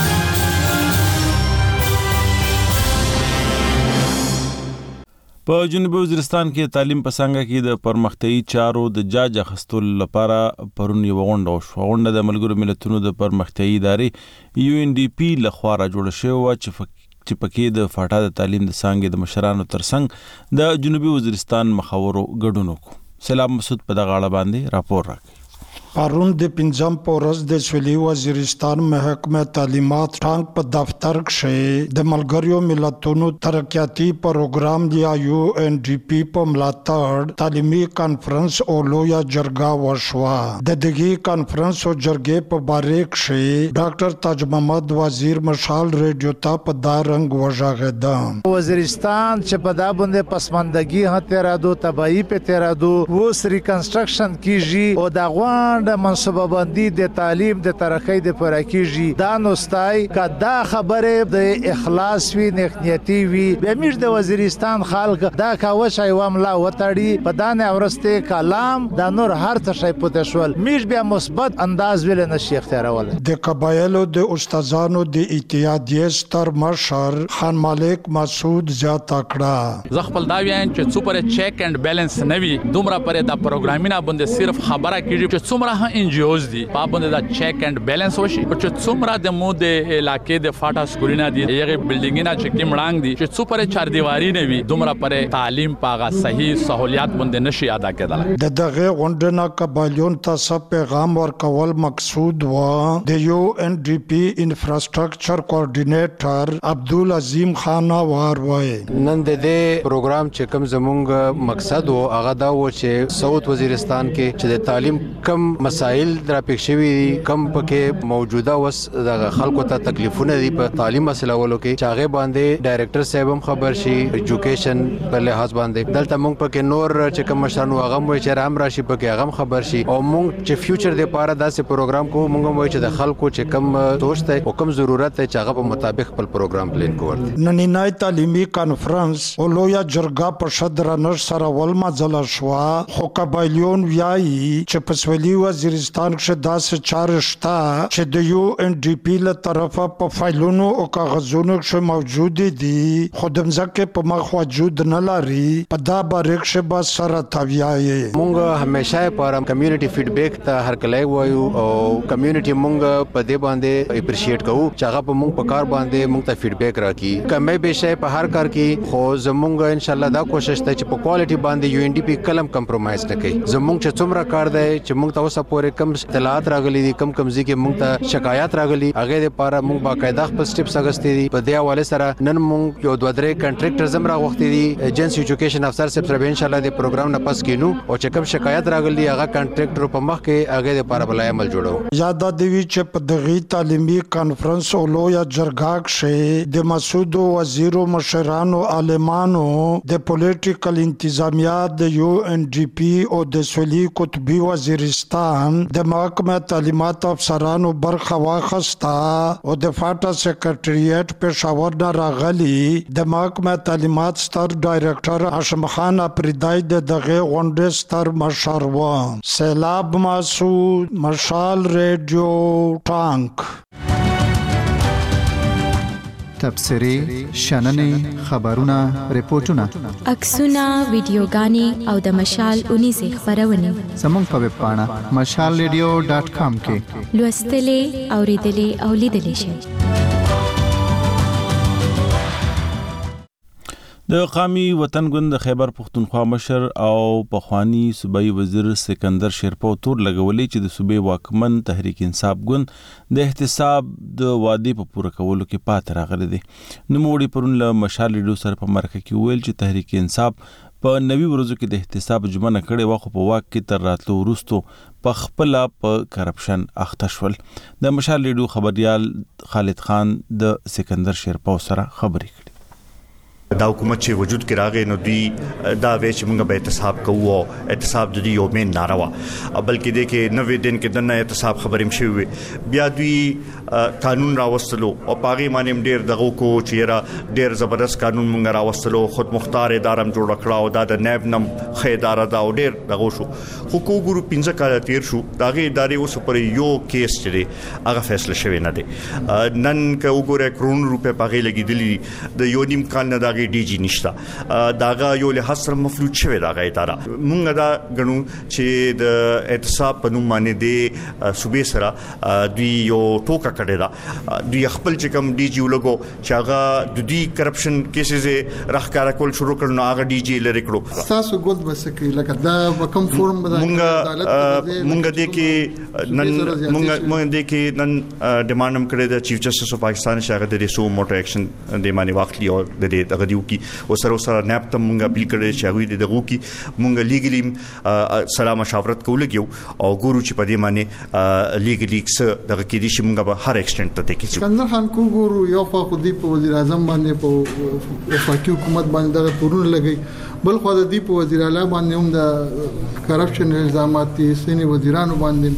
په جنوبي وزیرستان کې تعلیم په څنګه کې د پرمختیايي چارو د جاج اخیستلو لپاره پرون یو غونډه وشوه. غونډه د ملګرو ملتونو د پرمختیايي ادارې یو ان ډي پی لخوا را جوړه شوې وه چې پکې د فاټا د تعلیم د څانګې د مشرانو ترڅنګ د جنوبي وزیرستان مخاورو ګډون وکړو. سلام مسعود په دغه اړه باندې راپور راکړي. پرون د پنځم پورز د سویلي وزیرستان محکمه تعلیمات ټانک په دفتر کې د ملګرو ملتونو ترقیاتي پروګرام یا یو ان ډي پی په ملاتړ تعلیمي کانفرنس او لویا جرګه وشوه. د دغه کانفرنس او جرګې په باره کې ډاکټر تاج محمد وزیر مشال ریډیو ته په دارنګ وژغېد. وزیرستان چې په دا باندې پسماندګي هته را دو تبعی په تیرا دو وس ریکنسټرکشن کیږي او دا غوان د منصوبه بندي د تعلیم د ترقۍ د پرکیږي دا نوستای کدا خبره د اخلاص وی نیتی وی به مش د وزیرستان خلک دا کاوه شای واملا وتاړي په دانه اورسته کلام دا نور هر څه شای پوتشول مش بیا مثبت انداز ویل نشي اختیارول. د قبایلو د استادانو د اتحادیې ستر مشر خان مالک مسعود زیاته کړه. زه خپل دا وایم چې څومره چیک اینڈ بیلانس نوي دومره پرې دا پروګرامینه باندې صرف خبره کیږي چې څومره هغه ان جی اوز دي په باندې دا چیک اند بیلانس وشي او چې څومره د مو د علاقې د فاټا سکولونه دي هغه بلډینګونه چې کوم وړاندې دي چې څو پر چار دیواری نه وي دومره پر تعلیم پاغه صحیح سہولیات باندې نشي ادا کېدل. د دغه غونډه قبایلون ته پیغام ورکول مقصود و. د یو ان ډي پی انفراستراکچر کوارډینیټر عبدالعظیم خان وار وای نن د دې پروګرام چې کوم زمونږ مقصد و هغه دا و چې سعود وزیرستان کې چې د تعلیم کم مسائل درا پېښوي کم پکې موجوده وس د خلکو ته تکلیفونه دي په تعلیم مسله ولو کې چې هغه باندې ډایریکټر صاحب هم خبر شي ایجوکیشن په لحاظ باندې دلته مونږ پکې نور چې کوم مشرانو هغه مو چې رام راشي پکې هغه خبر شي او مونږ چې فیوچر د پاره داسې پروګرام کو مونږ مو چې د خلکو چې کم توشته او کم ضرورت ته چې هغه په مطابق خپل پروګرام پلان کوي. نننۍ تعلیمي کانفرنس اولویا جرګه په شدرنش سره ولما ځل شو خو قبایلیون ویایي چې په سویلي وزیرستان کې داسې چارې شته چې د یو ان ډي پی له طرفه په فایلونو او کاغذونو کې موجود دي خو د مځکه په مخ وجود نه لري په دا باریک شه با سره تاویایي. مونږ همیشه پر کمیونټي فیډبیک ته هر کله وایو او کمیونټي مونږ په دې باندې اپریشیټ کوو چې هغه په مونږ په کار باندې مونږ ته فیډبیک راکړي کمه به شي په هر کار کې خو زمونږ ان شاء الله دا کوشش ته چې په کوالټي باندې یو ان ډي پی کلم کمپرمایز نه کوي. زمونږ چې څومره کار دی چې مونږ ته اوسه پورې کم اطلاعات راغلي دي کم کمزې کې مونږ ته شکایات راغلي هغه لپاره مونږ باقاعده خپل سټیپس اغستې دي په دې حواله سره نن مونږ یو دوه درې کنټریکټر زم را وختې دي ایجنسی ایجوکیشن افسر صاحب سره ان شاء الله د پروګرام نه پس کینو او چې کوم شکایت راغلي هغه کنټریکټر په مخ کې هغه لپاره بلای عمل جوړو. یاد دی چې په دغه تعلیمي کانفرنس اولو یا جرګه شه د مسعود وزیر مشرانو عالمانو د پولیټیکل انتظامیه د یو ان ډي پی او د سویلي قطبي وزیرستان د محکمه تعلیمات افسرانو برخه واخستا او د فاټا سیکریټریټ پېښور نه راغلي د محکمه تعلیمات ستر ډایریکټر هاشم خان اپریدای د دغه غونډې ستر مشر و. سیلاب مسعود مشال ریډیو ټانک تبصرې شننې خبرونه ریپورتونه عکسونه ویډیوګانې او د مشال اونیزه خبرونه زموږ په ویب پاڼه مشال ریډیو ډاټ کام کې لوستلې اوریدلې او لیدلې شئ. د قومي وطن ګوند خیبر پختونخوا مشر او پخوانی صوبایي وزیر سکندر شیرپو تور لګولې چې د صوبې واکمن تحریک انصاف ګوند د احتساب د وعده په پوره کولو کې پات راغلی دی. نوموړي پرون له مشال ریډیو سره په مرکه کې ویل چې تحریک انصاف په نوي ورځو کې د احتساب جمعنه کړي واخو په واک کې تر راتلو وروستو په خپل په کرپشن اخته شول. د مشال ریډیو خبريال خالد خان د سکندر شیرپو سره خبرې کړې. دا حکومت چې وجود کې راغی نو دوی دا وی چې موږ به احتساب کوو او احتساب د دې یو مین ناروا بلکې د کې نوې دن کې د نه احتساب خبرې مشوي بیا دوی قانون راوستلو او پاغي باندې ډېر دغه کو چې را ډېر زبردست قانون موږ راوستلو خود مختار ادارم جوړ کړه او دا د نیب نم خیدار دا ډېر دغه شو خو کو ګورو پنځه کال تیر شو داغه ادارې اوس پر یو کیس چې هغه فیصله شوی نه دی. نن که وګوره کرون روپے پاغي لګیدلی د یو نیم کال نه داغه ډي جی نشته داغه یو له حسر مفلوج شوی داغه اداره مونږ دا غنو چې د احتساب په نوم باندې د صوبې سره دوی یو ټوکا کړی دا دوی خپل چې کوم ډي جی ولګو چې هغه د دې کرپشن کیسز راخکارا کول شروع کړنو هغه ډي جی لری کړو تاسو ګوند بسکی لکه دا کوم فورم مونږ مونږ دې کې نن مونږ مونږ دې کې نن ډیماند هم کړی د چیف جسټس اف پاکستان شاګه د سو موټر اکشن د مانی واخلي او د دې دغه کی او سره سره ناب ته مونږه اپیل کړی چې هغه دغه کی مونږه لیګلی سلام مشاورت کولګیو او ګورو چې په دې معنی لیګلی څه دغه کې دي چې مونږه به هر ایکسټنټ ته تکي سکندر خان کو ګورو یو خو خو دی په وزیر اعظم باندې په وفاقي حکومت باندې دغه پرون لګي بل خو د دی په وزیر اعلی باندې هم د کرپشن الزامات دي سینې وزیرانو باندې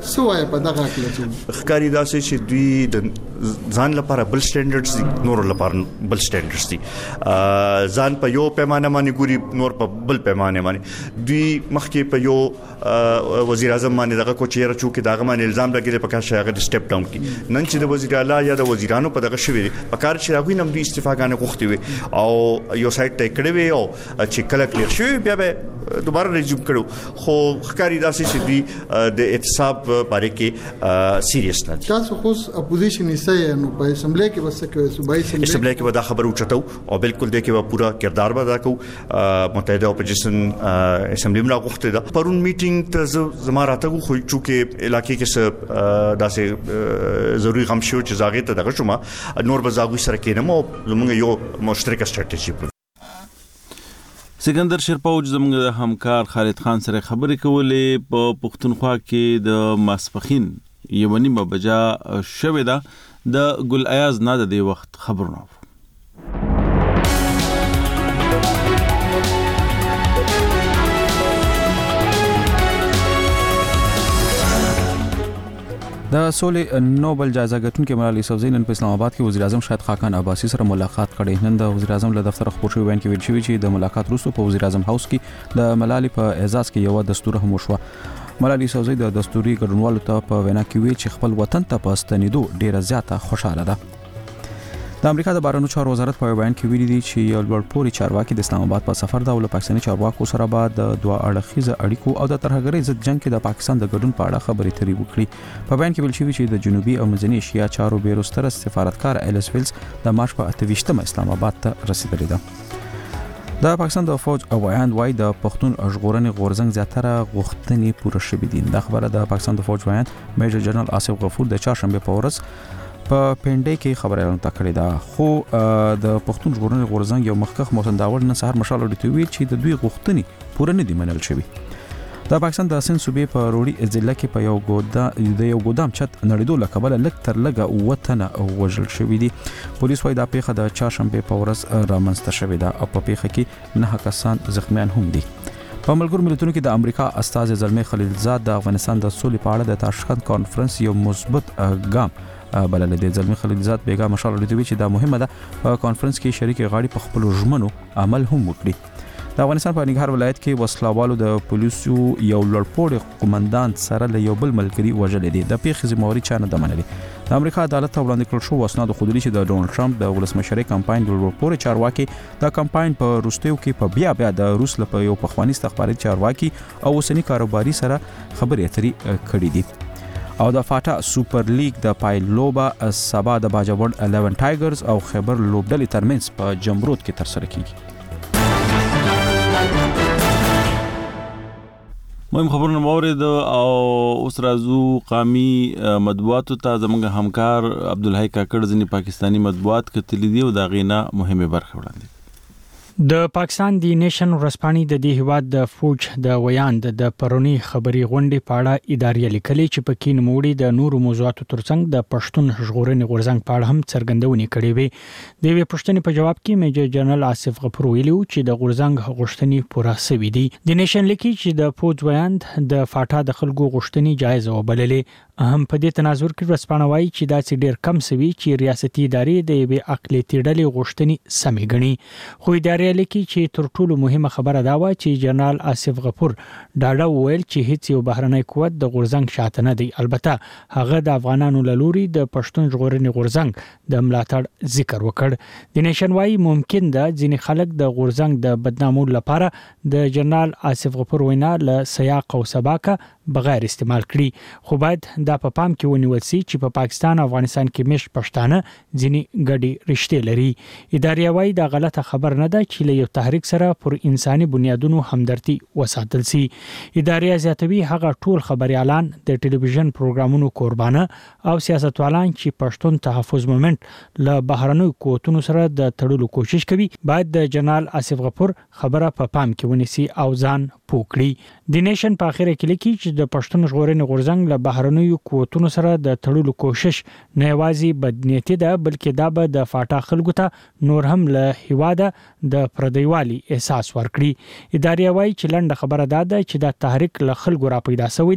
سو وای په دغه کې ښکاری داسې چې دوی د ځان لپاره بل سټانډرډز دي نور لپاره بل سټانډرډز دي ځان په یو پیمانه باندې ګوري نور په بل پیمانه باندې دوی مخکې په یو وزیر اعظم باندې دغه کوچیر چو کې دغه باندې الزام لګیږي په کار شي هغه سټپ ډاون کی نن چې د وزیر اعلی یا د وزیرانو په دغه شوی په کار چې راغوي نم دوی استفاګانه غوښتي وي او یو سایت ته کړی وي او چې کله کلیر شوی بیا به دوباره ریزیوم کړو خو ښکاری داسې چې دوی د اعتصاب باره کې سیریس نه دي تاسو خو اپوزیشن یې نو په اسمبلی کې وسه کې صوبایي اسمبلی اسمبلی کې ودا خبر اوچتو او بالکل د کې و پورا کردار ادا کو متحده اپوزیشن اسمبلی ملا غوښته ده پرون میټینګ ته زما راته خو چې علاقې کې داسې ضروري غم شو چې زاغې ته دغه شوما نور بزاغوي سره کېنم او زموږ یو مشترکه ستراتیژي سکندر شیرپوج زموږ د همکار خالد خان سره خبرې کولې په پښتونخوا کې د ماسپخین یو نیمه بجا شوې ده د ګل ایاز نه د دې وخت خبرونه د سولې نوبل جایزه ګټونکي ملالۍ یوسفزۍ نن په اسلام آباد کې وزیر اعظم شاهد خاقان عباسي سره ملاقات کړې نن د وزیر اعظم له دفتر خبر شوی بیان کې ویل شوی چې د ملاقات وروسته په وزیر اعظم هاوس کې د ملالۍ په اعزاز کې یو دستور هم وشو ملالۍ یوسفزۍ د دستوري ګډونوالو ته په وینا کې ویل چې خپل وطن ته په ستنېدو ډیره زیاته خوشاله ده د امریکا د بهرنیو چارو وزارت په بیان کې ویلي دي چې یو لوړپوړي چارواکي د اسلام آباد په سفر دا ول پاکستاني چارواکو سره بعد د دوه اړخیزه اړیکو او د ترهګرۍ ضد جنگ کې د پاکستان د ګډون په اړه خبرې اترې وکړي په بیان کې ویل شوی چې د جنوبي او منځنۍ ایشیا چارو بیروستر سفارتکار ایلس ویلز د مارچ په اته ویشتمه اسلام آباد ته رسیدلی ده د پاکستان د فوج او وایند وای د پښتون ژغورنې غورځنګ زیاتره غوښتنې پوره شوې دي د خبره د پاکستان د فوج وایند میجر جنرال آصف غفور د چهارشنبه په ورځ په پنډې کې خبره اعلان کړې ده خو د پښتون ژغورنې غورځنګ یو مخکخ موسن داول نن سهار مشال وړي چې د دوی غوښتنې پوره نه دي منل شوی د پاکستان د سند صوبې په روړي ضلع کې په یو ګودا د یو ګودام چت نړیدو لکبل لک تر لګه وطن وژل شوی دي پولیس وايي دا پیښه د چهارشنبه په ورځ رامنځته شوې ده او په پیښه کې نه کسان زخمیان هم دي په ملګرو ملتونو کې د امریکا استاذ زلمي خلیلزاد د افغانستان د سولې په اړه د تاشکند کانفرنس یو مثبت ګام بلل دي زلمي خلیلزاد بیګا مشال لري چې دا مهمه ده په کانفرنس کې شریک غاړي په خپل ژمنو عمل هم وکړي د افغانستان په ننګرهار ولایت کې وسلوالو د پولیسو یو لړپوړ قومندان سره له یو بل ملګری وژل دي د پیښې ذمہواری چانه د منلي د امریکا عدالت ته وړاندې کړل شو وسناد خودلی چې د ډونلډ ټرمپ د ولسمشرۍ کمپاین د لړپوړ چارواکي د کمپاین په روستیو کې په بیا بیا د روس لپاره یو پخوانی استخباراتي چارواکي او وسنی کاروباري سره خبرې اترې کړې دي او د فاټا سوپر لیګ د پایلوبا سبا د باجوړ الیون ټایګرز او خیبر لوبډلې ترمنځ په جمرود کې ترسره کیږي مهم خبرونه مورید او اوس راځو قامي مطبوعاتو ته زموږ همکار عبدالحی کاکړ ځنی پاکستانی مطبوعات کتلی دی او دا غینا مهمه برخه وړاندې د پاکستان دی نیشن ورسپانی د دې هواد د فوج د ویاند د پرونی خبري غونډې پاړه اداري لیکلي چې پکې نوموړي د نورو موضوعاتو ترڅنګ د پښتون ژغورنې غورځنګ پاړه هم څرګندونې کړې وي د وی پښتنې په جواب کې میجر جنرال آصف غفور ویلو چې د غورځنګ غوښتنې پوره شوې دي د نیشن لیکي چې د فوج ویاند د فاټا د خلکو غوښتنې جایز وبللې اهم په دې تناظر کې ورسپانه وایي چې دا چې ډېر کم سوي چې ریاستي ادارې د یوې اقلیتي ډلې غوښتنې سمې ګڼي خو ادارې لیکي چې تر ټولو مهمه خبره دا و چې جنرال آصف غفور ډاډه وویل چې هیڅ یو بهرنی قوت د غورځنګ شاته نه دی البته هغه د افغانانو لوري د پښتون ژغورنې غورځنګ د ملاتړ ذکر وکړ د نیشن وايي ممکن ده ځینې خلک د غورځنګ د بدنامولو لپاره د جنرال آصف غفور وینا له سیاق او سباکه بغیر استعمال کړي خو باید دا په پام کې ونیول شي چې په پاکستان او افغانستان کې مش پښتانه ځینې ګډي رشتې لري ادارې وايي دا غلطه خبر نه ده چې له یو تحریک سره پر انساني بنیادونو همدردي وساتل شي ادارې زیاتوي هغه ټول خبريالان د ټلویزیون پروګرامونو قربانه او سیاستوالان چې پښتون تحفظ مومنت له بهرنیو قوتونو سره د تړلو کوشش کوي باید د جنرال آصف غفور خبره په پام کې ونیسي او ځان پوکړي د نیشن په اخر کې لیکي چې د پښتون ژغورنې غورځنګ له بهرنیو قوتونو سره د تړلو کوشش نه یوازې بدنیتي ده بلکې دا به د فاټا خلکو ته نور هم له هیواده د پردیوالي احساس ورکړي ادارې وايي چې لنډه خبره ده چې دا تحریک له خلکو را پیدا شوی دی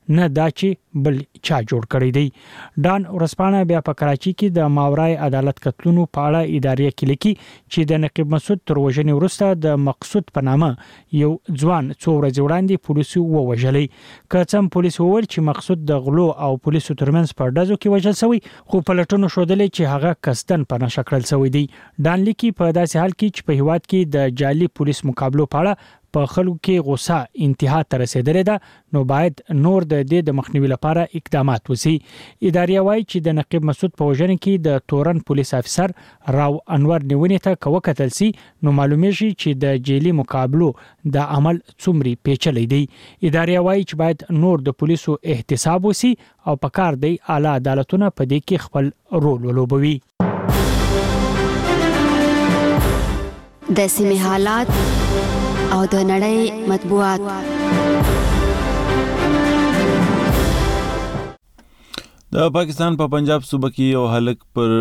نه دا چې بل چا جوړ کړی دی. ډان ورسپانه بیا په کراچي کې د ماورای عدالت قتلونو په اړه ادارې کې لیکي چې د نقیب مسعود تر وژنې وروسته د مقصود په نامه یو ځوان څو ورځې وړاندې پولیسو ووژلی. که څم پولیس وویل چې مقصود د غلو او پولیسو ترمنځ په ډزو کې وژل شوی، خو پلټونو ښودلې چې هغه قصدن په نشه کړل شوی دی. ډان لیکي په داسې حال کې چې په هیواد کې د جعلي پولیس مقابلو په اړه په خلکو کې غوسه انتها ته رسیدلې ده، نو باید نور د دې د مخنیوي لپاره اقدامات وشي. ادارې وايي چې د نقیب مسعود په وژنه کې د تورن پولیس افسر راو انور نیونې ته که وکتل سي نو معلومیږي چې د جعلي مقابلو د عمل څومره پیچلی دی. ادارې وايي چې باید نور د پولیسو احتساب وشي او په کار دی اعلی عدالتونه په دې کې خپل رول ولوبوي. د سیمې حالات او د نړۍ مطبوعات. د پاکستان په پا پنجاب صوبه کې یو هلک پر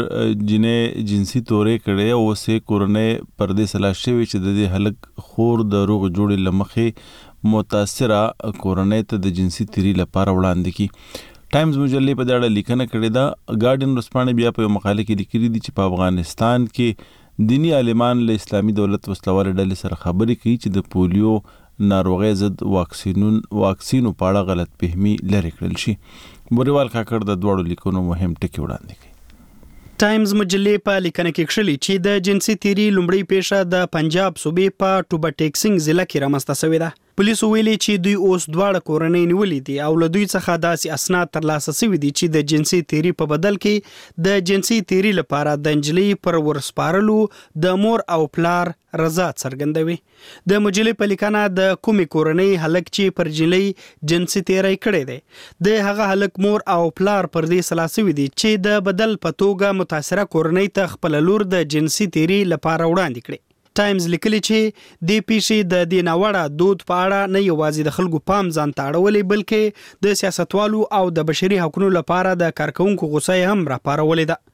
جنې جنسي تورې کړي او سه کورنۍ پردې سلاش شوی چې د دې هلک خور د روغ جوړې لمخې متاثره کورنۍ ته د جنسي تیری لپاره وړاندې کی. ټایمز مجلې په دا اړه لیکنه کړې ده. ګارډین ورسپانه بیا په مقاله کې لیکلي دي چې په افغانستان کې دینی عالمان له اسلامي دولت وسلواله ډلې سره خبرې کوي چې د پولیو ناروغي ضد واکسینون واکسینو په اړه غلط فهمي لري کړل شي. بوريوال کاکړ د دوړو لیکونو مهم ټکی وړاندې کوي. ټایمز مجلې په لیکنه کې کښلي چې د جنسي تیری لومړی پیښه د پنجاب صوبې په ټوبه ټیکسنګ ضلع کې رامنځته شوې ده. پولیسو ویلي چې دوی اوس دواړه کورنۍ نیولې دي او له دوی څخه داسې اسناد ترلاسه شوي دي چې د جنسي تیری په بدل کې د جنسي تیری لپاره د انجلۍ پر ورسپارلو د مور او پلار رضا څرګندوي. د مجلې په لیکنه د کومې کورنۍ هلک چې پر جنۍ جنسي تیری کړی دی د هغه هلک مور او پلار پر دې سلا شوي دي چې د بدل په توګه متاثره کورنۍ ته خپل لور د جنسي تیری لپاره وړاندې کړي. ټایمز لیکلی چې د پیښې د دې ناوړه دود په اړه نه یوازې د خلکو پام ځان ته اړولې بلکې د سیاستوالو او د بشري حقوقو لپاره د کارکونکو غوسه هم راپارولې ده.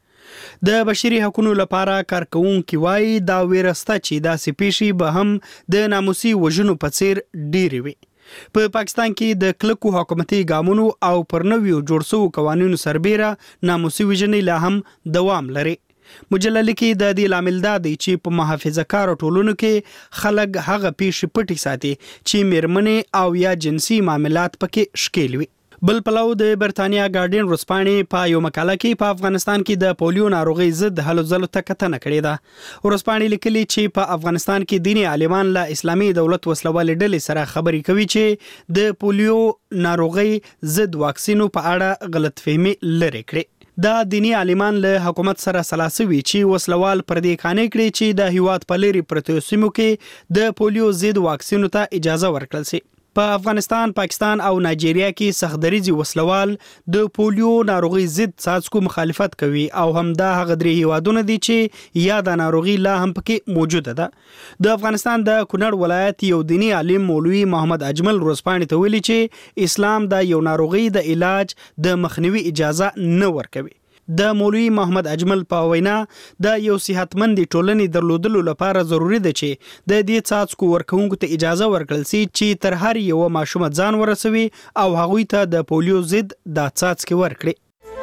د بشري حقوقو لپاره کارکونکو وایي دا ویرسته چې داسې پیښې به هم د ناموسي وژنو په څیر ډېرې وي. په پا پاکستان کې د کلکو حکومتي ګامونو او پر نویو جوړ شوو قوانینو سربیره ناموسي وژنې لا هم دوام لري. مجله لیکي د دې لامل دا دی چې په محافظه کار ټولنو کې خلک هغه پیښې پټې ساتي چې میرمنې او یا جنسي معاملات پکې شکیل وي. بل پلو د برتانیا ګارډین ورسپانې په یو مقاله کې په افغانستان کې د پولیو ناروغي ضد هلو ځلو ته کتنه کړې ده. ورسپانې لیکلي چې په افغانستان کې دیني عالمان له اسلامي دولت وسلوالې ډلې سره خبرې کوي چې د پولیو ناروغي ضد واکسینو په اړه غلط فهمي لري کړي. دا دینی عالمان له حکومت سره سلاسوي چې وسلوال پر دې کانې کړي چې د هیواد په لری پرتو سیمو کې د پولیو ضد واکسینو ته اجازه ورکړل شي. په افغانستان، پاکستان او نایجیریا کې سختدریزي وسلوال د پولیو ناروغي ضد څاڅکو مخالفت کوي او همدا هغه درې هیوادونه دي چې یا د ناروغي لا هم پکې موجوده ده. د افغانستان د کونړ ولایت یو دینی عالم مولوي محمد اجمل ورسپانې ته ویلي چې اسلام د یو ناروغي د علاج د مخنیوي اجازه نه ورکوي. د مولوي محمد اجمل په وینا د یو صحتمند ټولنې درلودلو لپاره ضروری ده چې د دې څاڅکو ورکوونکو ته اجازه ورکړل شي چې تر هر یو ماشوم ځان ورسوي او هغوی ته د پولیو ضد د څاڅکي ورکړي.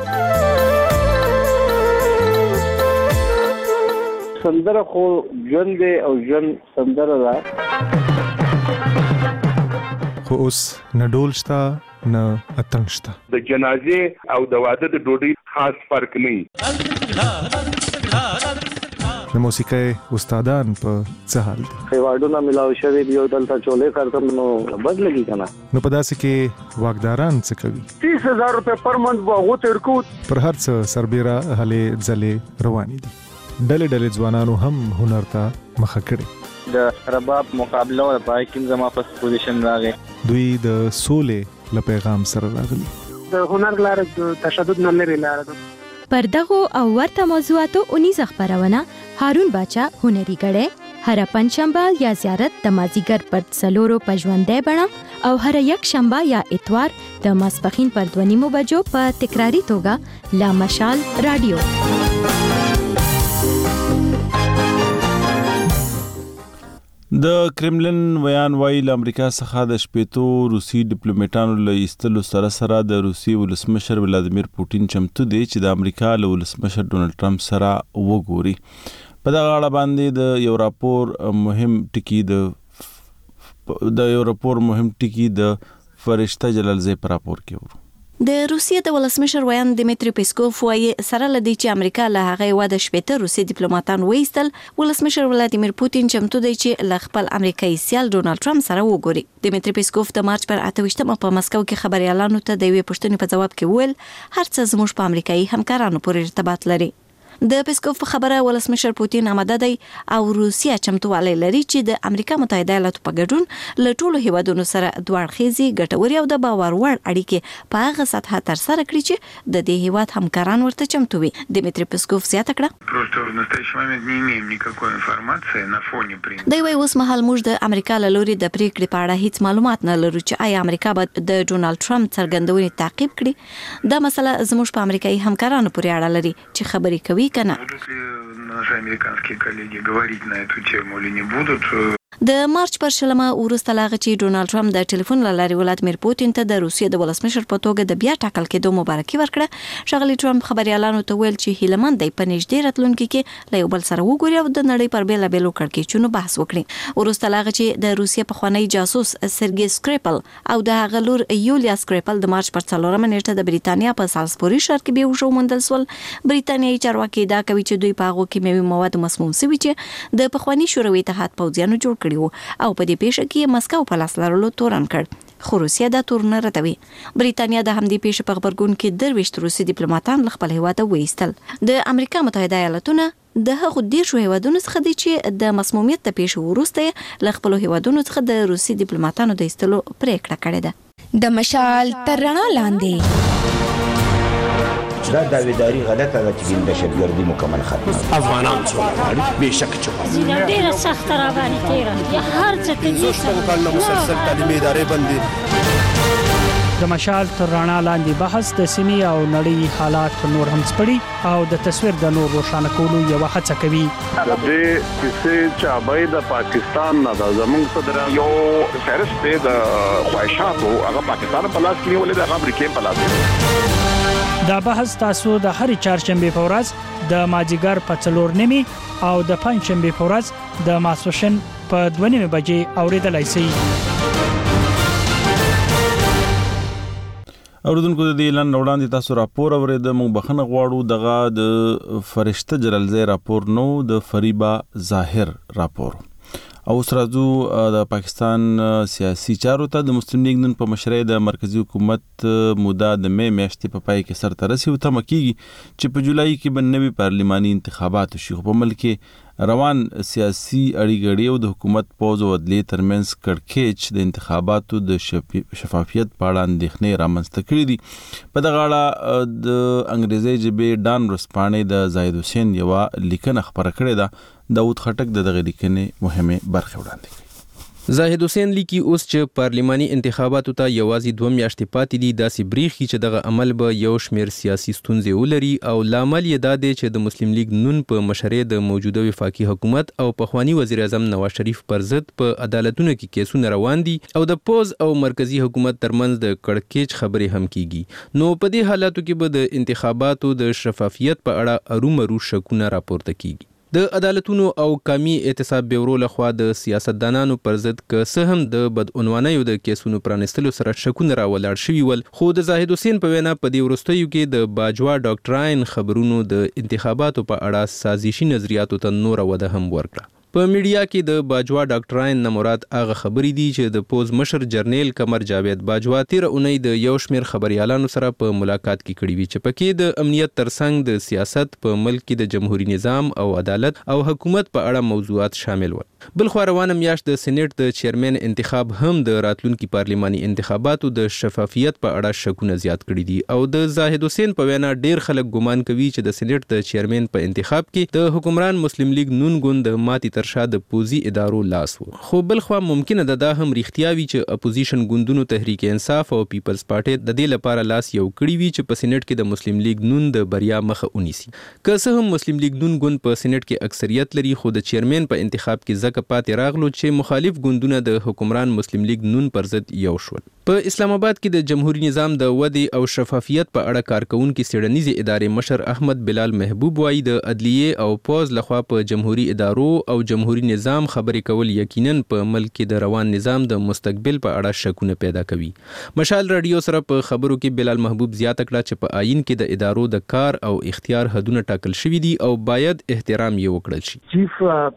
سندره خو ژوند او ژوند سندره ده، خو اوس نه ډول شته نه اتڼ شته. د جنازې او د واده د ډوډۍ خاص فرق نه. د موسیقۍ استادان په څه حال دي؟ خیواډونه ملاو شوی دی او دلته چولې کارتم نو بد لګي کنه. نو په داسې کې واکداران څه کوي؟ تیس هزار روپے پر منت واغو ترکو پر هر څه سربېره هلې ځلې روانې دي. ډلې ډلې ځوانانو هم هنر ته مخه کړې. د رباب مقابله او پای کې زما په پوزیشن راغی. دوی د سولې له پیغام سره راغلي. د هنر لاره د تشدد نه لري لاره ده. پر دغه او ورته موضوعاتو اونیزه خبرونه هارون باچا هنري غړې هر پنځشنبه یا زیارت د مازیګر پر څلورو پژوندې بڼه او هر یک شنبه یا اتوار د ماسپخین پر دوه نیمو بجو په تکراری توګه لا مشال رادیو. د کرملن ویان وایي له امریکا څخه د شپېتو روسي ډیپلوماټانو له ایستلو سره سره د روسي ولسمشر ولادیمیر پوټین چمتو دی چې د امریکا له ولسمشر ډونالد ټرمپ سره وګوري. په دغه اړه باندې د یو راپور مهم ټکی د د یو راپور مهم ټکی د فرشته جلالزی پر راپور کې ورو. د روسیې د ولسمشر ویان دیمیتری پیسکوف وایي سره لدی چې امریکا له هغه واده شپېته روسي ډیپلوماټان وایستل، ولسمشر ولادیمیر پوتین چمتو دی چې له خپل امریکایي سیال ډونالد ټرمپ سره وګوري. دیمیتری پیسکوف د مارچ پر اته ویشتمه په مسکو کې خبريالانو ته د یوې پوښتنې په جواب کې ویل هر څه زموږ په امریکایي همکارانو پورې ارتباط لري. د پیسکوف په خبره ولسمشر پوتین آماده دی او روسیا چمتووالی لري چې د امریکا متحده ایالاتو په ګډون له ټولو هیوادونو سره دوه اړخیزې ګټورې او د باور وړ اړیکې په هغه سطحه ترسره کړي چې د دې هیواد همکاران ورته چمتو وي. دیمیتری پیسکوف زیاته کړه دی وایي اوس مهال موږ د امریکا له لوري د پریکړې په اړه هیڅ معلومات نه لرو چې آیا امریکا به د ډونالد ټرمپ څرګندونې تعقیب کړي. دا مسله زموږ په امریکایي همکارانو پورې اړه لري چې خبرې کوي کنه. Наши американские коллеги говорить на эту тему или не будут? د مارچ پر شلمه وروسته لاغه چې ډونالد ټرمپ د ټلیفون له لارې ولادیمیر پوتین ته د روسیې د ولسمشر په توګه د بیا ټاکل کېدو مبارکي ورکړه. ښاغلي ټرمپ خبريالانو ته ویل چې هیلمن دی په نږدې راتلونکي کې له یو بل سره وګوري او د نړۍ پر بیلابېلو کړکېچونو بحث وکړي. وروسته لاغه چې د روسیې پخوانی جاسوس سرګي سکریپل او د هغه لور یولیا سکریپل د مارچ پر څلورمه نیټه د بریتانیا په سالزبوري ښار کې به وشو موندل سول، بریتانیایي چارواکي دا کوي چې دوی په هغو کیمیاوي مواد مسموم شوي چې د پخوانی شوروي اتحاد پوځیانو جوړ کړي او په دې پیښه کې مسکو په لاس لرلو تورن کړ، خو روسیا دا تورن ردوي. بریتانیا د همدې پیښې په خبرګون کې درويشت روسي ډیپلوماټان له خپل هیواده وایستل. د امریکا متحده ایالاتونه د هغو دیرشو هیوادونو څخه دي چې د مسمومیت د پیښې وروسته له خپل هیوادونو څخه د روسي ډیپلوماټانو د ایستلو پریکړه کړې ده. د مشال تر رڼا لاندې دا داویداری غلطه ده چې د دهشتګردي مکمل ختمه افغانان څو به شک چې زینه ډیره سخت را باندې تیره یا هر څه کې زوشتو کله مسلسل تعلیمي ادارې باندې د مشال تر رڼا لاندې بحث د سیمې او نړۍ حالات نور هم سپړي او د تصویر د نور روښانه کولو یو هڅه کوي. د دې کیسې چې ابای د پاکستان نه د زمونږ صدر یو فهرست د خواهشاتو هغه پاکستان په لاس کې ولې د امریکا په لاس کې. دا بحث تاسو د هر چهارشنبه په ورځ د ماجیګر په څلور نیمي او د پنځشنبه په ورځ د ماسوشن په دوه نیمه بجې اوریدلای شئ. اوردونکو د اعلان وړاندې تاسو راپور اورید موږ بخنه غواړو دغه د فرشته جلالزی راپور نو د فریبا ظاهر راپور. او سرازو د پاکستان سیاسي چارو ته د مسلم لیگ نن په مشرۍ د مرکزی حکومت موده د می میاشتې په پای کې سر ته رسي او تمه کیږي چې په جولای کې به نوي پارلماني انتخابات وشي. په ملک روان سیاسي اړیګړې او د حکومت پوز او عدلیې ترمنځ کړکېچ د انتخاباتو د شفافیت په اړه اندېښنې رامنځته کړې دي. په دغه اړه د انګریزي ژبې ډان ورځپاڼې د زاهد حسین یوه لیکنه خپره کړې ده. داود خټک د دغه لیکنې مهمه برخه وړاندې کوي. زاهد حسین لیکي اوس چې پارلماني انتخاباتو ته یوازې دوه میاشتې پاتې دي، داسې بریښي چې دغه عمل به یو شمېر سیاسي ستونزې ولري او لامل یې دا دی چې د مسلم لیگ نون په مشرۍ د موجوده وفاقي حکومت او پخوانی وزیر اعظم نواز شریف پر ضد په عدالتونو کې کیسونه روان دي او د پوز او مرکزی حکومت ترمنځ د کړکېچ خبرې هم کیږي. نو په دې حالاتو کې به د انتخاباتو د شفافیت په اړه ارومرو شکونه راپورته کیږي. د عدالتونو او قومي احتساب بیورو لخوا د سیاستدانانو پر ضد که څه هم د بدعنوانیو د کیسونو پرانستلو سره شکونه راولاړ شوي ول، خو د زاهد حسین په وینا په دې وروستیو کې د باجوا ډاکټراین خبرونو د انتخاباتو په اړه سازشي نظریاتو ته نوره وده هم ورکړه. په میډیا کې د باجوا ډاکټراین نه مراد هغه خبرې دي چې د پوز مشر جرنیل قمر جاوید باجوا تیر اونۍ د یو شمېر خبريالانو سره په ملاقات کې کړي وي چې پکې د امنیت ترڅنګ د سیاست په ملک کې د جمهوریت نظام او عدالت او حکومت په اړه موضوعات شامل ول. بل خو روانه میاشت د سېنات د چیرمن انتخاب هم د راتلونکي پارلماني انتخاباتو د شفافیت په اړه شکونه زیات کړي دي او د زاهد حسین په وینا ډیر خلک ګمان کوي چې د سېنات د چیرمن په انتخاب کې د حکمران مسلم لیگ نون ګوند د ماتي ترشا د پوزي ادارو لاس وو. خو بل خو ممکنه ده دا هم رښتیا وي چې اپوزیشن ګوندونو تحریک انصاف او پیپلز پارټي د دې لپاره لاس یو کړی وي چې په سېنات کې د مسلم لیگ نون د بریا مخه ونیسي. که څه هم مسلم لیگ نون ګوند په سېنات کې اکثریت لري خو د چیرمن په انتخاب کې ځکه پاتې راغلو چې مخالف ګوندونه د حکمران مسلم لیگ نون پر ضد یو شول. په اسلام آباد کې د جمهوریت نظام د ودې او شفافیت په اړه کارکونکو څېړنیزې ادارې مشر احمد بلال محبوب وایي د عدلیه او پوز لخوا په جمهوریت ادارو او جمهوریت نظام خبرې کول یقینا په ملک کې د روان نظام د مستقبل په اړه شکونه پیدا کوي. مشال رادیو سره په خبرو کې بلال محبوب زیاته کړه چې په آئین کې د ادارو د کار او اختیار حدونه ټاکل شوي دي او باید احترام یې وکړل شي. چیف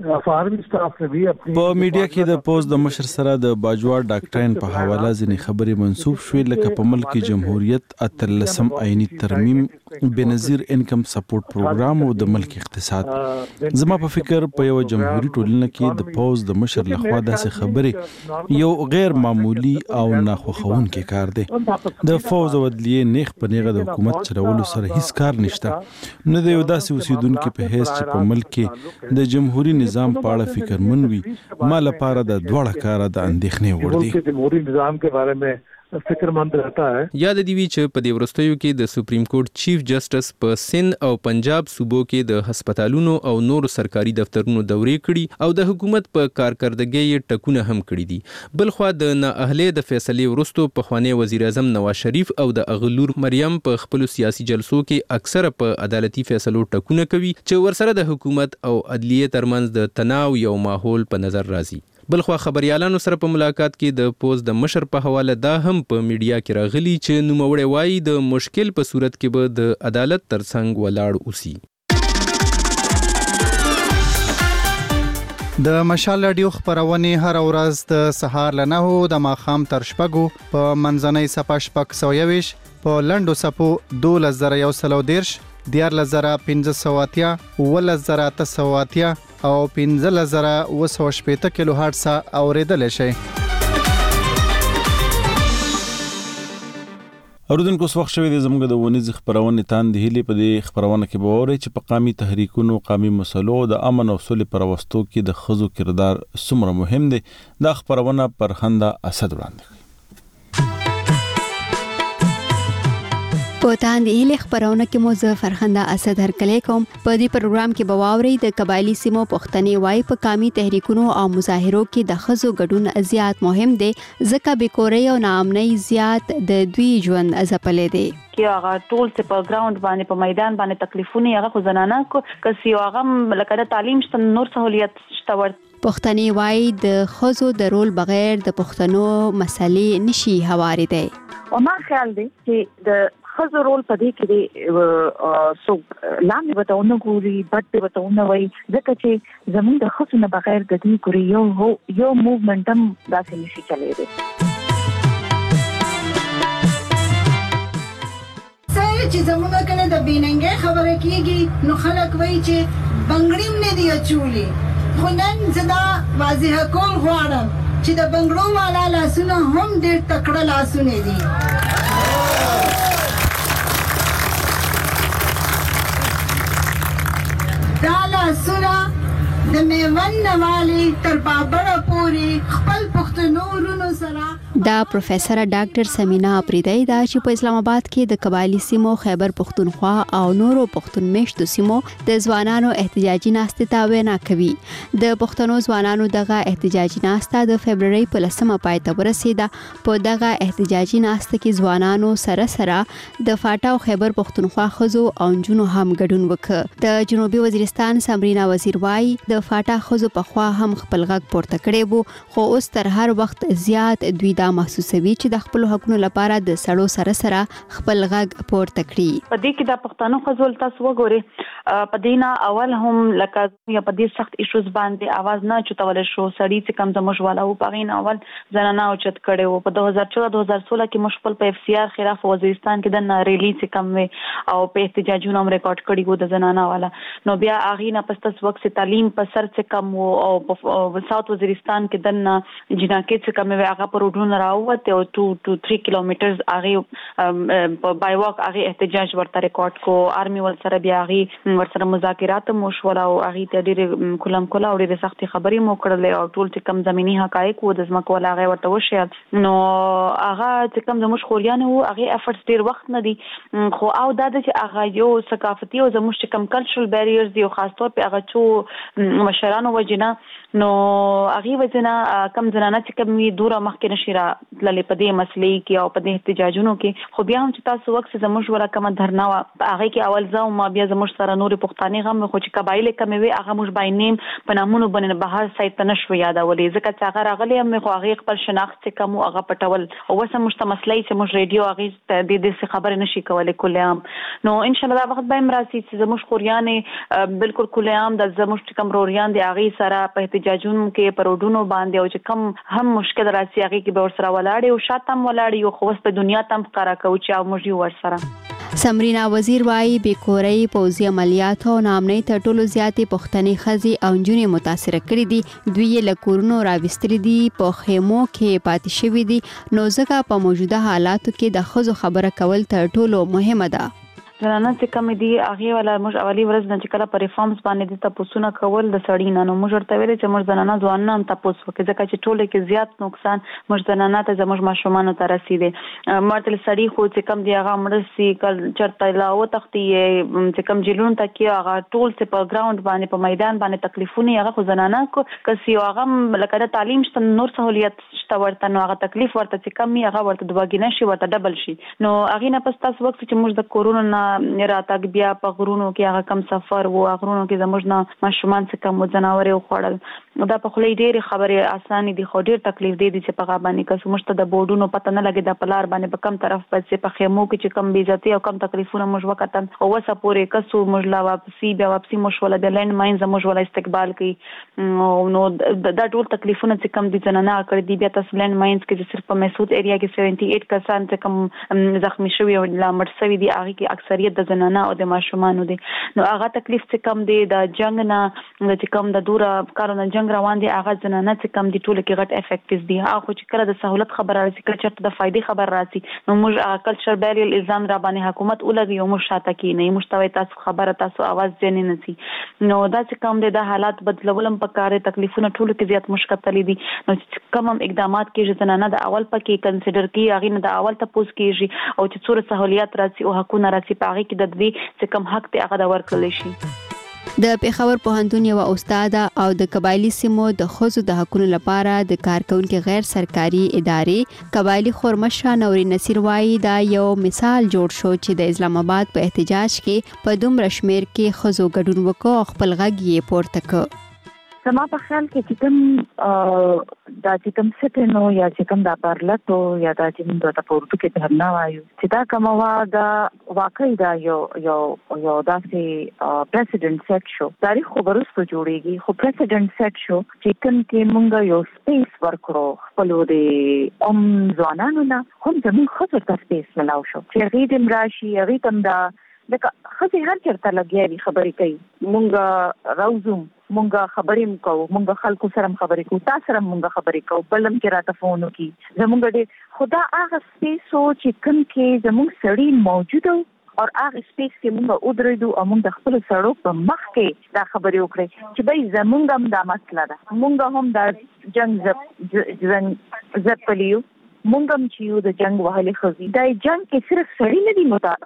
په میډیا کې د پوز د مشر سره د باجوړ ډاکټرین په حواله ځینې خبرې منسوب شوې لکه په ملک کې جمهوریت اتلسم آئینی ترمیم بنظیر انکم سپورټ پروګرام او د ملک اقتصاد. زما په فکر په یو جمهوریت ټولنه کې د پوز د مشر لخوا داسې خبرې یو غیر معمولی او ناخوښونکی کار دی. د فوز او عدلیه نیغ په نیغه د حکومت چلولو سره هیڅ کار نشته. نه د یو داسې اوسیدونکو په حیث چې په ملک کې د جمهوریت نظام په اړه فکر من وي ما لپاره د دوړه کاره د اندېښنې وړ دي. جمهوری نظام کے بارے میں فکرمند رہتا ہے. یاد دی وی چې په دې ورستیو کې د سپریم کورټ چیف جسټس په سند او پنجاب صوبو کې د هسپتالونو او نور سرکاري دفترونو دورې کړي او د حکومت په کارکردګۍ یې ټکونه هم کړي دي. بلخوا د نااهلۍ د فیصلې وروستو پخوانی وزیر اعظم نواز شریف او د اغلور مریم په خپل سیاسي جلسو کې اکثره په عدالتي فیصلو ټکونه کوي چې ورسره د حکومت او عدلیه ترمنځ د تناو یو ماحول په نظر راځي. بلخوا خبريالانو سره په ملاقات کې د پوز د مشر په حواله دا هم په میډیا کې راغلي چې نوموړی وایي د مشکل په صورت کې به د عدالت ترڅنګ ولاړ اوسي. د مشال رادیو خبرونه هر ورځ د سهار له نهو د ماښام تر شپږو په منځنۍ صفه شپږ سوه یویش په لنډو صفو دولس زره یو سلو دیرش دیارلس زره پنځه سوه اتیا اوولس زره اته سوه اتیا او پنځلس زره اوه سوه شپېته کیلو هرټز اورېدلی شئ. اوریدونکو اوس وخت شوی دی زموږ د ونیزې خپرونې تاندې هیلې په دې خپرونه کې به واورئ چې په قامي تحریکونو قامي مسلو د امن او سولې په راوستو کې د ښځو کردار څومره مهم دی. دا خپرونه فرخنده اسد وړاندې کوي. په تاندې هیلې خبرونه کې مو زه فرخنده اسد هرکلی کوم. په دې پروګرام کې به واورئ د قبایلي سیمو پښتنې وایي په قامي تحریکونو او مظاهرو کې د ښځو ګډون زیات مهم دی ځکه بېکورۍ او ناامنۍ زیات د دوی ژوند ځپلی دی. کې هغه ټول څه په ګراوند باندې په میدان باندې تکلیفونه هغه خو زنانه کو کسي هغه لکه د تعلیم شته نور سہولیت شته ور پښتنې وایي د ښځو د رول بغیر د پښتنو مسلې نشي هوارېدی. او ما خیال دی چې د ښځو رول په دې کې دی سو لاندې وتاونه ګوري بټ وتاونه وایي ځکه چې زموږ د ښځو نه بغیر د دې ګوري یو یو موومنټ هم داسې نشي چلېدی. چې زموږ کنه د بیننګ خبره کیږي نو خلک وایي چې بنگړیم نه دی اچولي خو نن زدا واضح کول غواړم چې د بنگړو والا لاسونه هم ډېر تکړه لاسونه دي. دا لاسونه د میوند نوالی تر بابړه پورې خپل پښتنو ورونو سره. دا پروفیسور ډاکټر سمینا اپریدی دا چې په اسلام آباد کې د قبایلی سیمو خیبر پښتونخوا او نورو پښتون میشتو سیمو د ځوانانو احتجاجي ناستې ته وینا کوي. د پښتنو ځوانانو دغه احتجاجي ناسته د فبرवरी په لسمه پای ته ورسېده. په دغه احتجاجي ناسته کې ځوانانو سره سره د فاټا او خیبر پښتونخوا ښځو او نجونو هم ګډون وکړ. د جنوبي وزیرستان سمرینا وزیر وایي د فاټا ښځو په خوا هم خپل غږ پورته کړی وو خو اوس تر هر وخت زیات دوی دا محسوسوي چې د خپل حقوقو لپاره د سړو سره سره خپل غږ پورته کړي. په دې کې د پښتنو ښځو تاسو وګورئ په دې نه اول هم لکه یا په دې سخت ایشوز باندې आवाज نه چوتول شو سړی چې کم زموږ والا او په غین اول زنانه او چت کړي وو. په دوه هزار چودہ دوه هزار سولہ کې مشکل په اف سی آر خلاف وزیرستان کې د ریلی چې کم وي او په احتجاجونو هم ریکارډ کړي وو د زنانه والا. نو بیا اغه نه پس وخت تعلیم په سر چې کم وو او په ساوث وزیرستان کې د جناکې چې کم وي هغه په روډونو راوته او two to three kilometers هغه په بای واک هغه احتجاج ورته ریکارډ کو آرمي ول سره بیا هغه ور سره مذاکرات مو شول او هغه ته ډېر کلم کلا او ډېر سختي خبرې مو کړلې او ټول چې کم زميني حقایق وو د ځمکو ولا هغه ورته وشي نو هغه چې کم زموږ خوريان وو هغه افورټس ډېر وخت نه دي خو او دا چې هغه یو ثقافتي او زموږ چې کم کلچرل بیریرز دی او خاص طور په هغه چې مشرانو وجنه نو هغه وجنه کم زنانه چې کم دوره مخکې نشي را تللې په دې مسلې کې او په دې احتجاجونو کې خو بیا هم چې تاسو وخت زموږ ولا کوم دھرنا هغه کې اول ځاو ما بیا زموږ سره نورې پښتانه غم خو چې قبایل کمې وي هغه موږ باندې نیم په نامونو باندې بهر سایت ته نشو یادولې ځکه چې هغه راغلي هم خو هغه خپل شناخت څخه مو هغه پټول او وسه مشته مسلې چې موږ ریډیو هغه د دې خبره نشي کولای کلیام نو ان شاء الله دا وخت به مراسي چې زموږ خوريانې بالکل کلیام د زموږ کم روريان دی هغه سره په احتجاجونو کې پروډونو باندې او چې کم هم مشکل راځي هغه کې به ور سره ولاړ او شاتم ولاړ یو خو په دنیا تم ښکارا کوي چې او موږ ور سره سمرینا وزیر وايي بیکوري پوزي عملیات او نامنې تر ټولو زیاتې پښتني خزي او جنې متاثر کړې دي دوی له کورونو راوستري دي په خیمو کې پاتې شوي دي نو ځکه په موجوده حالاتو کې د خزو خبره کول تر ټولو مهمه ده زنانه چې کم دي هغه ولا موږ اولی ورځ نه چې کله پر ریفارمز باندې د تاسو نه کول د سړی نه نو موږ ورته ویل چې موږ زنانه ځوان نه تاسو کې ځکه چې ټوله کې زیات نقصان موږ زنانه ته زموږ ماشومان ته رسیدي مرتل سړی خو چې کم دی هغه مرسي کل چرته لا او تختی چې کم جیلون ته کې هغه ټول څه په ګراوند باندې په میدان باندې تکلیفونه هغه خو زنانه کو کسي هغه لکه د تعلیم شته نور سہولیت شته ورته نو هغه تکلیف ورته چې کم هغه ورته دواګینه شي ورته ډبل شي نو هغه نه پس تاسو وخت چې موږ د کورونا راتګ بیا په غرونو کې هغه کم سفر وو غرونو کې زموږ نه ماشومان څخه کم ځناور او خوړل دا په خلې ډېر خبره اسانه دي خو ډېر تکلیف دی چې په غابانی کسو مشته د بورډونو پته نه لګي د پلار باندې په کم طرف پځې په خیمو کې چې کم بیزتی او کم تکلیفونه موږ وکتل او وسه پورې کسو موږ لا واپسی بیا واپسی موږ ولا د لند ماين زموږ ولا استقبال کوي نو دا ټول تکلیفونه چې کم دي جننه کړې دي بیا تاسو لند ماينز کې صرف په مسعود ایریا کې अठहत्तर کسان چې کم زخمی شوی او لا مړ شوی دي هغه کې اکثریت د زنانه او د ماشومان دي نو هغه تکلیف چې کم دي د جنگ نه چې کم د دوره کارونه جنگ روان دي هغه زنانه چې کم دي ټول کې غټ افیکټز دي هغه چې کله د سہولت خبر راځي کله چې د فائدې خبر راځي نو موږ کلچر بیریل الزام را باندې حکومت ولګي او موږ شاته کې نه مشتوي تاسو خبره تاسو आवाज ځنی نسی نو دا چې کم دي د حالات بدلولم په کار تکلیفونه ټول کې زیات مشکل تللی دي نو کم اقدامات کې زنانه د اول پکې کنسیډر کی هغه نه د اول ته پوس کیږي او چې څوره سہولیت راځي او حقونه راځي په هغه کې د دې چې کم حق ته هغه د ورکړل شي د پیښور پوهنتون یو استاد او د قبایلی سیمو د خزو د حقوقو لپاره د کارکونکو غیر سرکاري ادارې قبایلی خورمشه نوري نصیر وایي دا یو مثال جوړ شو چې د اسلام آباد په احتجاج کې په دومره شمیر کې خزو ګډون وکړو خپل غږ یې پورته کړ زما په خیال کې چې کوم دا چې کوم ستنو یا چې کوم دا پرلتو یا دا چې موږ ته پورتو کې دهنا وایو چې دا کومه وا دا واقعي دا یو یو یو داسې پریسیډنټ سیټ شو تاریخ خو ورسته جوړیږي خو پریسیډنټ سیټ شو چې کوم کې موږ یو سپیس ورکړو خپل د ام ځوانانو نه هم زموږ خپل ته سپیس ملاو شو چې غي د مراشي غي تم دا لکه خځې هر چرته لګیاري خبرې کوي مونږ راوزوم مونږ خبرې کوو مونږ خلکو سره خبرې کوو تاسو سره مونږ خبرې کوو بلم کې راته فون وکي زمونږ دې خدا هغه سپیسو چې کوم کې زمونږ سړی موجود او هغه سپیس کې مونږ ودرېدو او مونږ خپل سړو په مخ کې دا خبرې وکړې چې به زمونږ هم دا مسله ده مونږ هم دا جنگ زپ جنگ زپلیو مونږ هم چې یو د جنگ وهلې خزي دا جنگ کې صرف سړی نه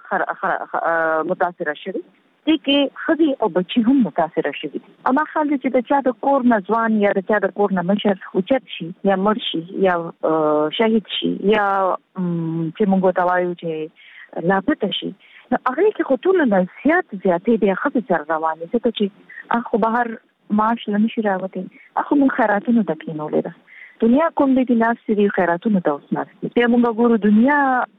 دي متاثر شوی دي کې خزي او بچي هم متاثر شوی دي اما خال چې د چا د کور نه ځوان یا د چا د کور نه مشر اوچت شي یا مړ شي یا شهید شي یا چې مونږ ته وایو چې لاپته شي نو هغه کې خطول نه زیات زیاتې د خزي سره روانې څه چې اخو بهر معاش لنشي راوته اخو مون خیراتونو دکینولې ده دنیا کوم دې ناس دي خیراتونو ته اوسناس ته موږ ګورو دنیا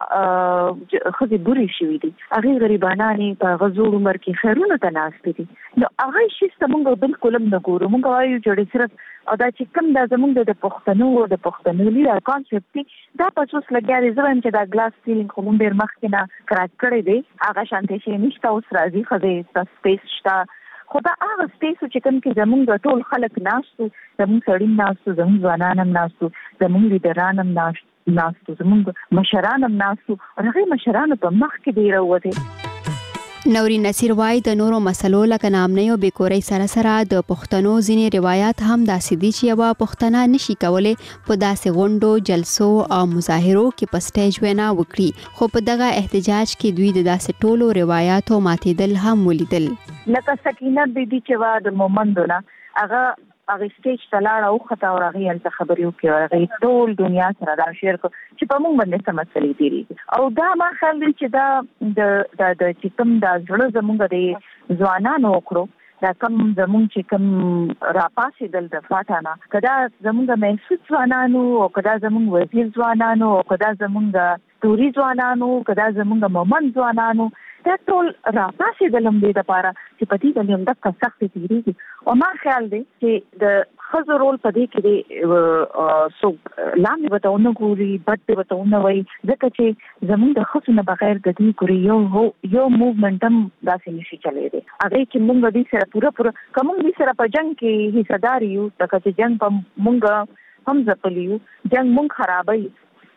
خزي بوري شوې دي هغه غریبانانی په غزور عمر کې خیرونه ته ناس دي نو هغه شي څنګه بالکل نه ګورو موږ وایو چې صرف ادا چې کوم د زمونږ د پښتنو او د پښتنو لري کانسپټ دا په څوس لګیاري زمون چې دا ګلاس سیلینګ کوم ډیر مخکې نه کراک کړی دی هغه شانتي شي نشته اوس راځي خزي سپیس شته خدا هغه سپیسو چې کوم کې زمونږ ټول خلک ناشته زمونږ سړی ناشته زمونږ ځوانان هم ناشته زمونږ لیډران هم ناشته ناستو زمونږ مشران هم ناستو هغه مشران په مخ کې دی راوته. نوري نصیر وای د نورو مسلو لکه نامنۍ او بیکورۍ سره سره د پښتنو ځینې روایت هم داسې دي چې یوه پښتنه نشي کولی په داسې غونډو جلسو او مظاهرو کې په سټیج وینا وکړي خو په دغه احتجاج کې دوی د داسې ټولو روایتو ماتېدل هم ولیدل. لکه سکینه بیبي چې وا د مومندو نه هغه هغه سټیج ته لاړه او خطا او هغه هلته خبرې وکړې او هغه ټول دنیا سره دا شیر کو چې په موږ باندې څه مسلې تیریږي او دا ما خیال دی چې دا د د چې کوم دا زړه زموږ د ځوانانو وکړو دا کوم زموږ چې کوم راپاسېدل د فاټانه کدا زموږ محسوس ځوانانو او کدا زموږ وزیر ځوانانو او کدا زموږ توري ځوانانو کدا زموږ مومن ځوانانو دا ټول راپاسېدل هم دې لپاره چې په دې باندې هم دغه سختې تیریږي او ما خیال دی چې د ښځو رول په دې کې دی سو لاندې به ته ونه ګوري بد به ته ونه وایي ځکه چې زموږ د ښځو نه بغیر د دې ګوري یو یو موومنټ هم داسې نشي چلېدی هغې کې موږ دې سره پوره پوره که موږ دې سره په جنګ کې حصهدار یو لکه چې جنګ په موږ هم ځپلی یو جنګ موږ خرابوي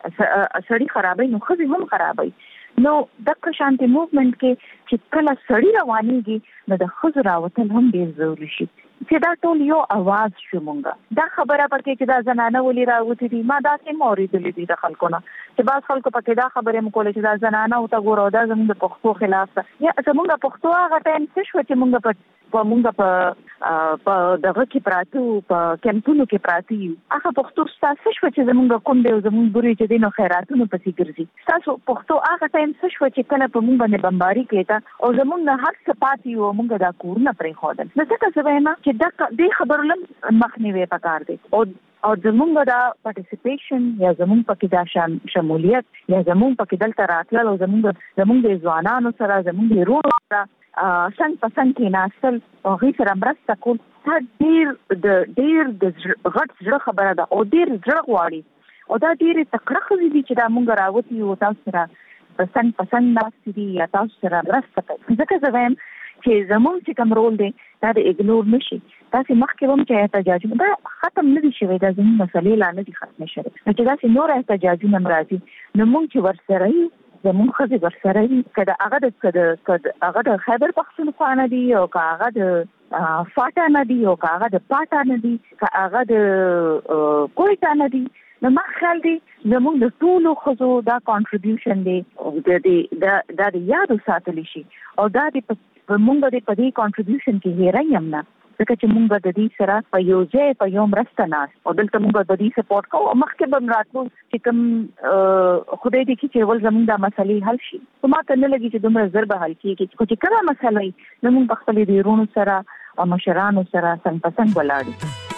سړي خرابوي نو ښځې هم خرابوي نو دغه شانتي موومنټ کې چې کله سړی روانېږي نو د ښځو راوتل هم ډېر ضروري شي چې دا ټول یو اواز شو مونږه دا خبره پکې چې دا زنانه ولې راوتې دي ما داسې هم اورېدلې دي د خلکو نه چې بعض خلکو پکې دا خبرې م کولې چې دا زنانه ورته ګوره او دا زموږ د پښتو خلاف ده یا زموږ پښتو هغه ټایم څه شوه چې مونږ په په مونږ په په دغه کې پراته وو په کمپونو کې پراته یو هغه پښتو ستاسو شوه چې زموږ کونډې او زموږ بورې چې دي نو خیراتونو پسې ګرځي ستاسو پښتو هغه ټایم څه شوه چې کله په مونږ باندې بمباري کېده او زموږ نه هر څه پاتې وو مونږ دا کورونه پرېښودل نو ځکه زه وایم چې دغه دې خبرو لم مخنیوی پکار دی او او زمونږ دا پارټیسیپیشن یا زمونږ پکې دا شمولیت یا زمونږ پکې دلته راتلل او زمونږ زمونږ د ځوانانو سره زمونږ د ورونو سره څنګ په څنګ کېناستل او هغوی سره مرسته کول دا ډېر د ډېر د غټ زړه خبره ده او ډېر زړه غواړي او دا ډېرې تکړه ښځې دي چې دا مونږ راوتي یو تاسو سره په څنګ په څنګ ناستې دي یا تاسو سره مرسته کوي ځکه زه وایم چې زموږ چې کوم رول دی دا د اګنور نشي تاسې مخکې هم چې احتجاجونه دا ختم نه دي شوی دا زموږ مسلې لا نه دي ختمې شوې نو چې داسې نور احتجاجونه هم راځي نو موږ چې ورسره یو زموږ ښځې ورسره وي که د هغه د که د هغه د خیبر پښتونخوا نه دي او که هغه د فاټا نه دي او که هغه د پاټا نه دي که هغه د کویټا نه دي نو ما خیال دی زموږ د ټولو ښځو دا کانټریبیوشن دی دا د یادو ساتلی شي او دا د مونږ د په دې کانټریبیوشن کې هیرای هم نه ځکه چې مونږ د دې سره په یو ځای په یو مرسته ناست او دلته مونږ د دې سپورټ کوو او مخکې به راتلو چې کوم خدای دې کړي چې ول زموږ دا مسلې حل شي خو ما ته نه لګي چې دومره زر به حل کېږي خو چې کومه مسله وي نو مونږ په خپلې د وروڼو سره او مشرانو سره څنګ په څنګ ولاړ یو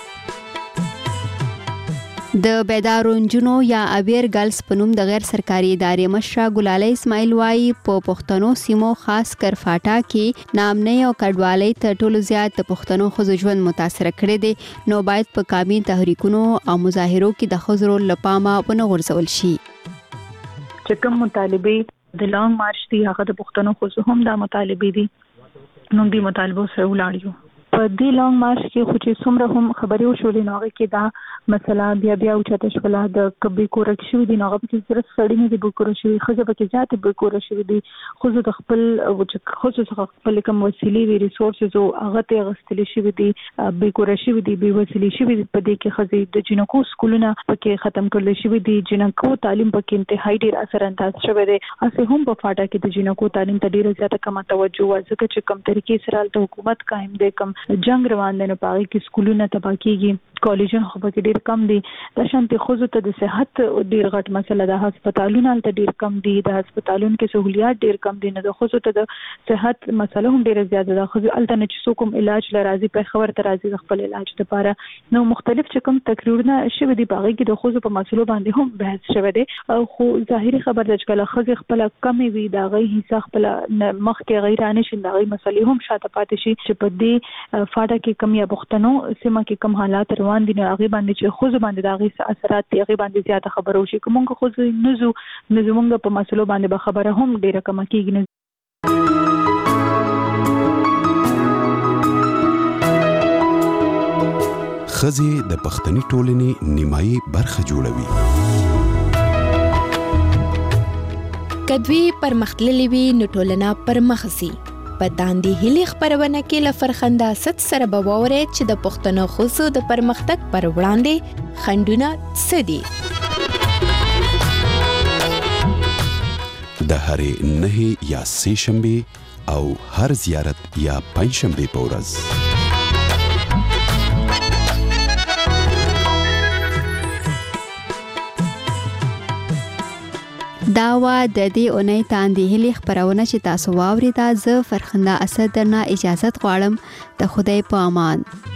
د بیدارو نجونو یا اویر ګرلز په نوم د غیر سرکاري ادارې مشره ګلاله اسماعیل وایي په پښتنو سیمو خاص کر فاټا کې نامنۍ او کډوالۍ تر ټولو زیات د پښتنو ښځو ژوند متاثره کړی دی نو باید په قامي تحریکونو او مظاهرو کې د ښځو رول له پامه ونه غورځول شي. چې کوم مطالبې د لانګ مارچ دي هغه د پښتنو ښځو هم دا مطالبې دي نو دې مطالبو سره ولاړ یو په دې لانګ مارچ کې خو چې څومره هم خبرې وشولې نو هغې کې دا مسله بیا بیا اوچته شوله د که بېکوره شوي دي نو هغه پکې صرف سړي نه دي بېکوره شوي ښځې پکې زیاتې بېکوره شوي دي ښځو د خپل ښځو څخه خپلې کوم وسیلې وي ریسورسز او هغه ته یې اخیستلې شوي دي بېکوره شوي دي بې وسیلې شوي دي په دې کې ښځې د جنکو سکولونه پکې ختم کړلی شوي دي جنکو تعلیم پکې انتهایي ډېر اثر انداز شوی دی هسې هم په فاټا کې د جنکو تعلیم ته ډېره زیاته کمه توجه وه ځکه چې کوم طریقې سره هلته حکومت قایم دی کوم جنګ روان دی نو په هغې کې سکولونه تباه کېږي کالجونه خو پکې ډېر کم دي دا شانتې ښځو ته د صحت ډېر غټ مسله ده هسپتالونه هلته ډېر کم دي د هسپتالونو کې سهولیات ډېر کم دي نو د ښځو ته د صحت مسله هم ډېره زیاته ده ښځې هلته نه چې څوک هم علاج له راځي پېښور ته راځي د خپل علاج دپاره نو مختلف چې کوم تقریرونه شوي دي په هغې کې د ښځو په مسلو باندې هم بحث شوی دی خو ظاهري خبر ده چې کله ښځې خپله کمې وي د هغې حصه خپله مخکې هغې رانشي د هغې مسلې هم شاته پاتې شي چې په دې فاټا کې کم یا پښتنو سیمه کې کم حالات روان دي نو هغې باندې چې ښځو باندې د هغې څه اثرات دي هغې باندې زیاته خبره وشي که مونږ ښځو نه ځو نو زمونږ په مسلو باندې به خبره هم ډېره کمه کېږي. ښځې د پښتني ټولنې نیمایي برخه جوړوي. کدوی پرمختللې وي نو ټولنه پرمخ ځي. په داندې هیلې خپرونه کې له فرخنده ست سره به واورئ چې د پښتنو ښځو د پرمختګ پر وړاندې خنډونه څه دي. د هرې نهې یا سې شنبې او هر زیارت یا پنځ شنبې په ورځ دا وا د دې اونۍ تاندې هلي خبرونه چې تاسو واورېدا. زه فرخنده اسد درنه اجازت غواړم. د خدای په امان.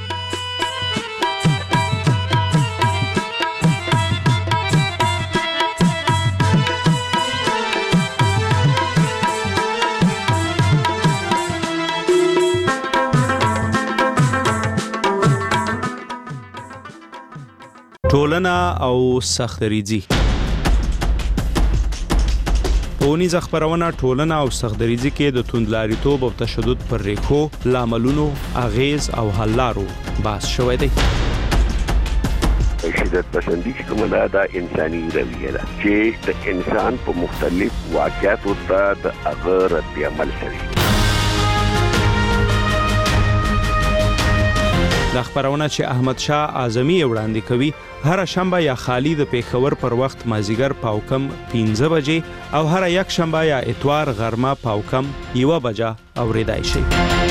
ټولنه او سختریزي. ټولنیزه خبرونه ټولنه او سختریزي کې د توندلاریتوب او تشدد پر ریښو، لاملونو، اغیز او حل لارو بحث شوی دی. شدت پسندي کوم دا د انساني رویه ده چې د انسان په مختلف واقعاتو ته د هغه رد عمل کوي. د خبرونه چې احمد شاه اعظمي وړاندې کوي هر شنبه یا خالی د پیښور پر وخت مازیګر پاوکم پنځه بجې او هر یک شنبه یا اتوار غرمه پاوکم یو بجه اوریدای شي.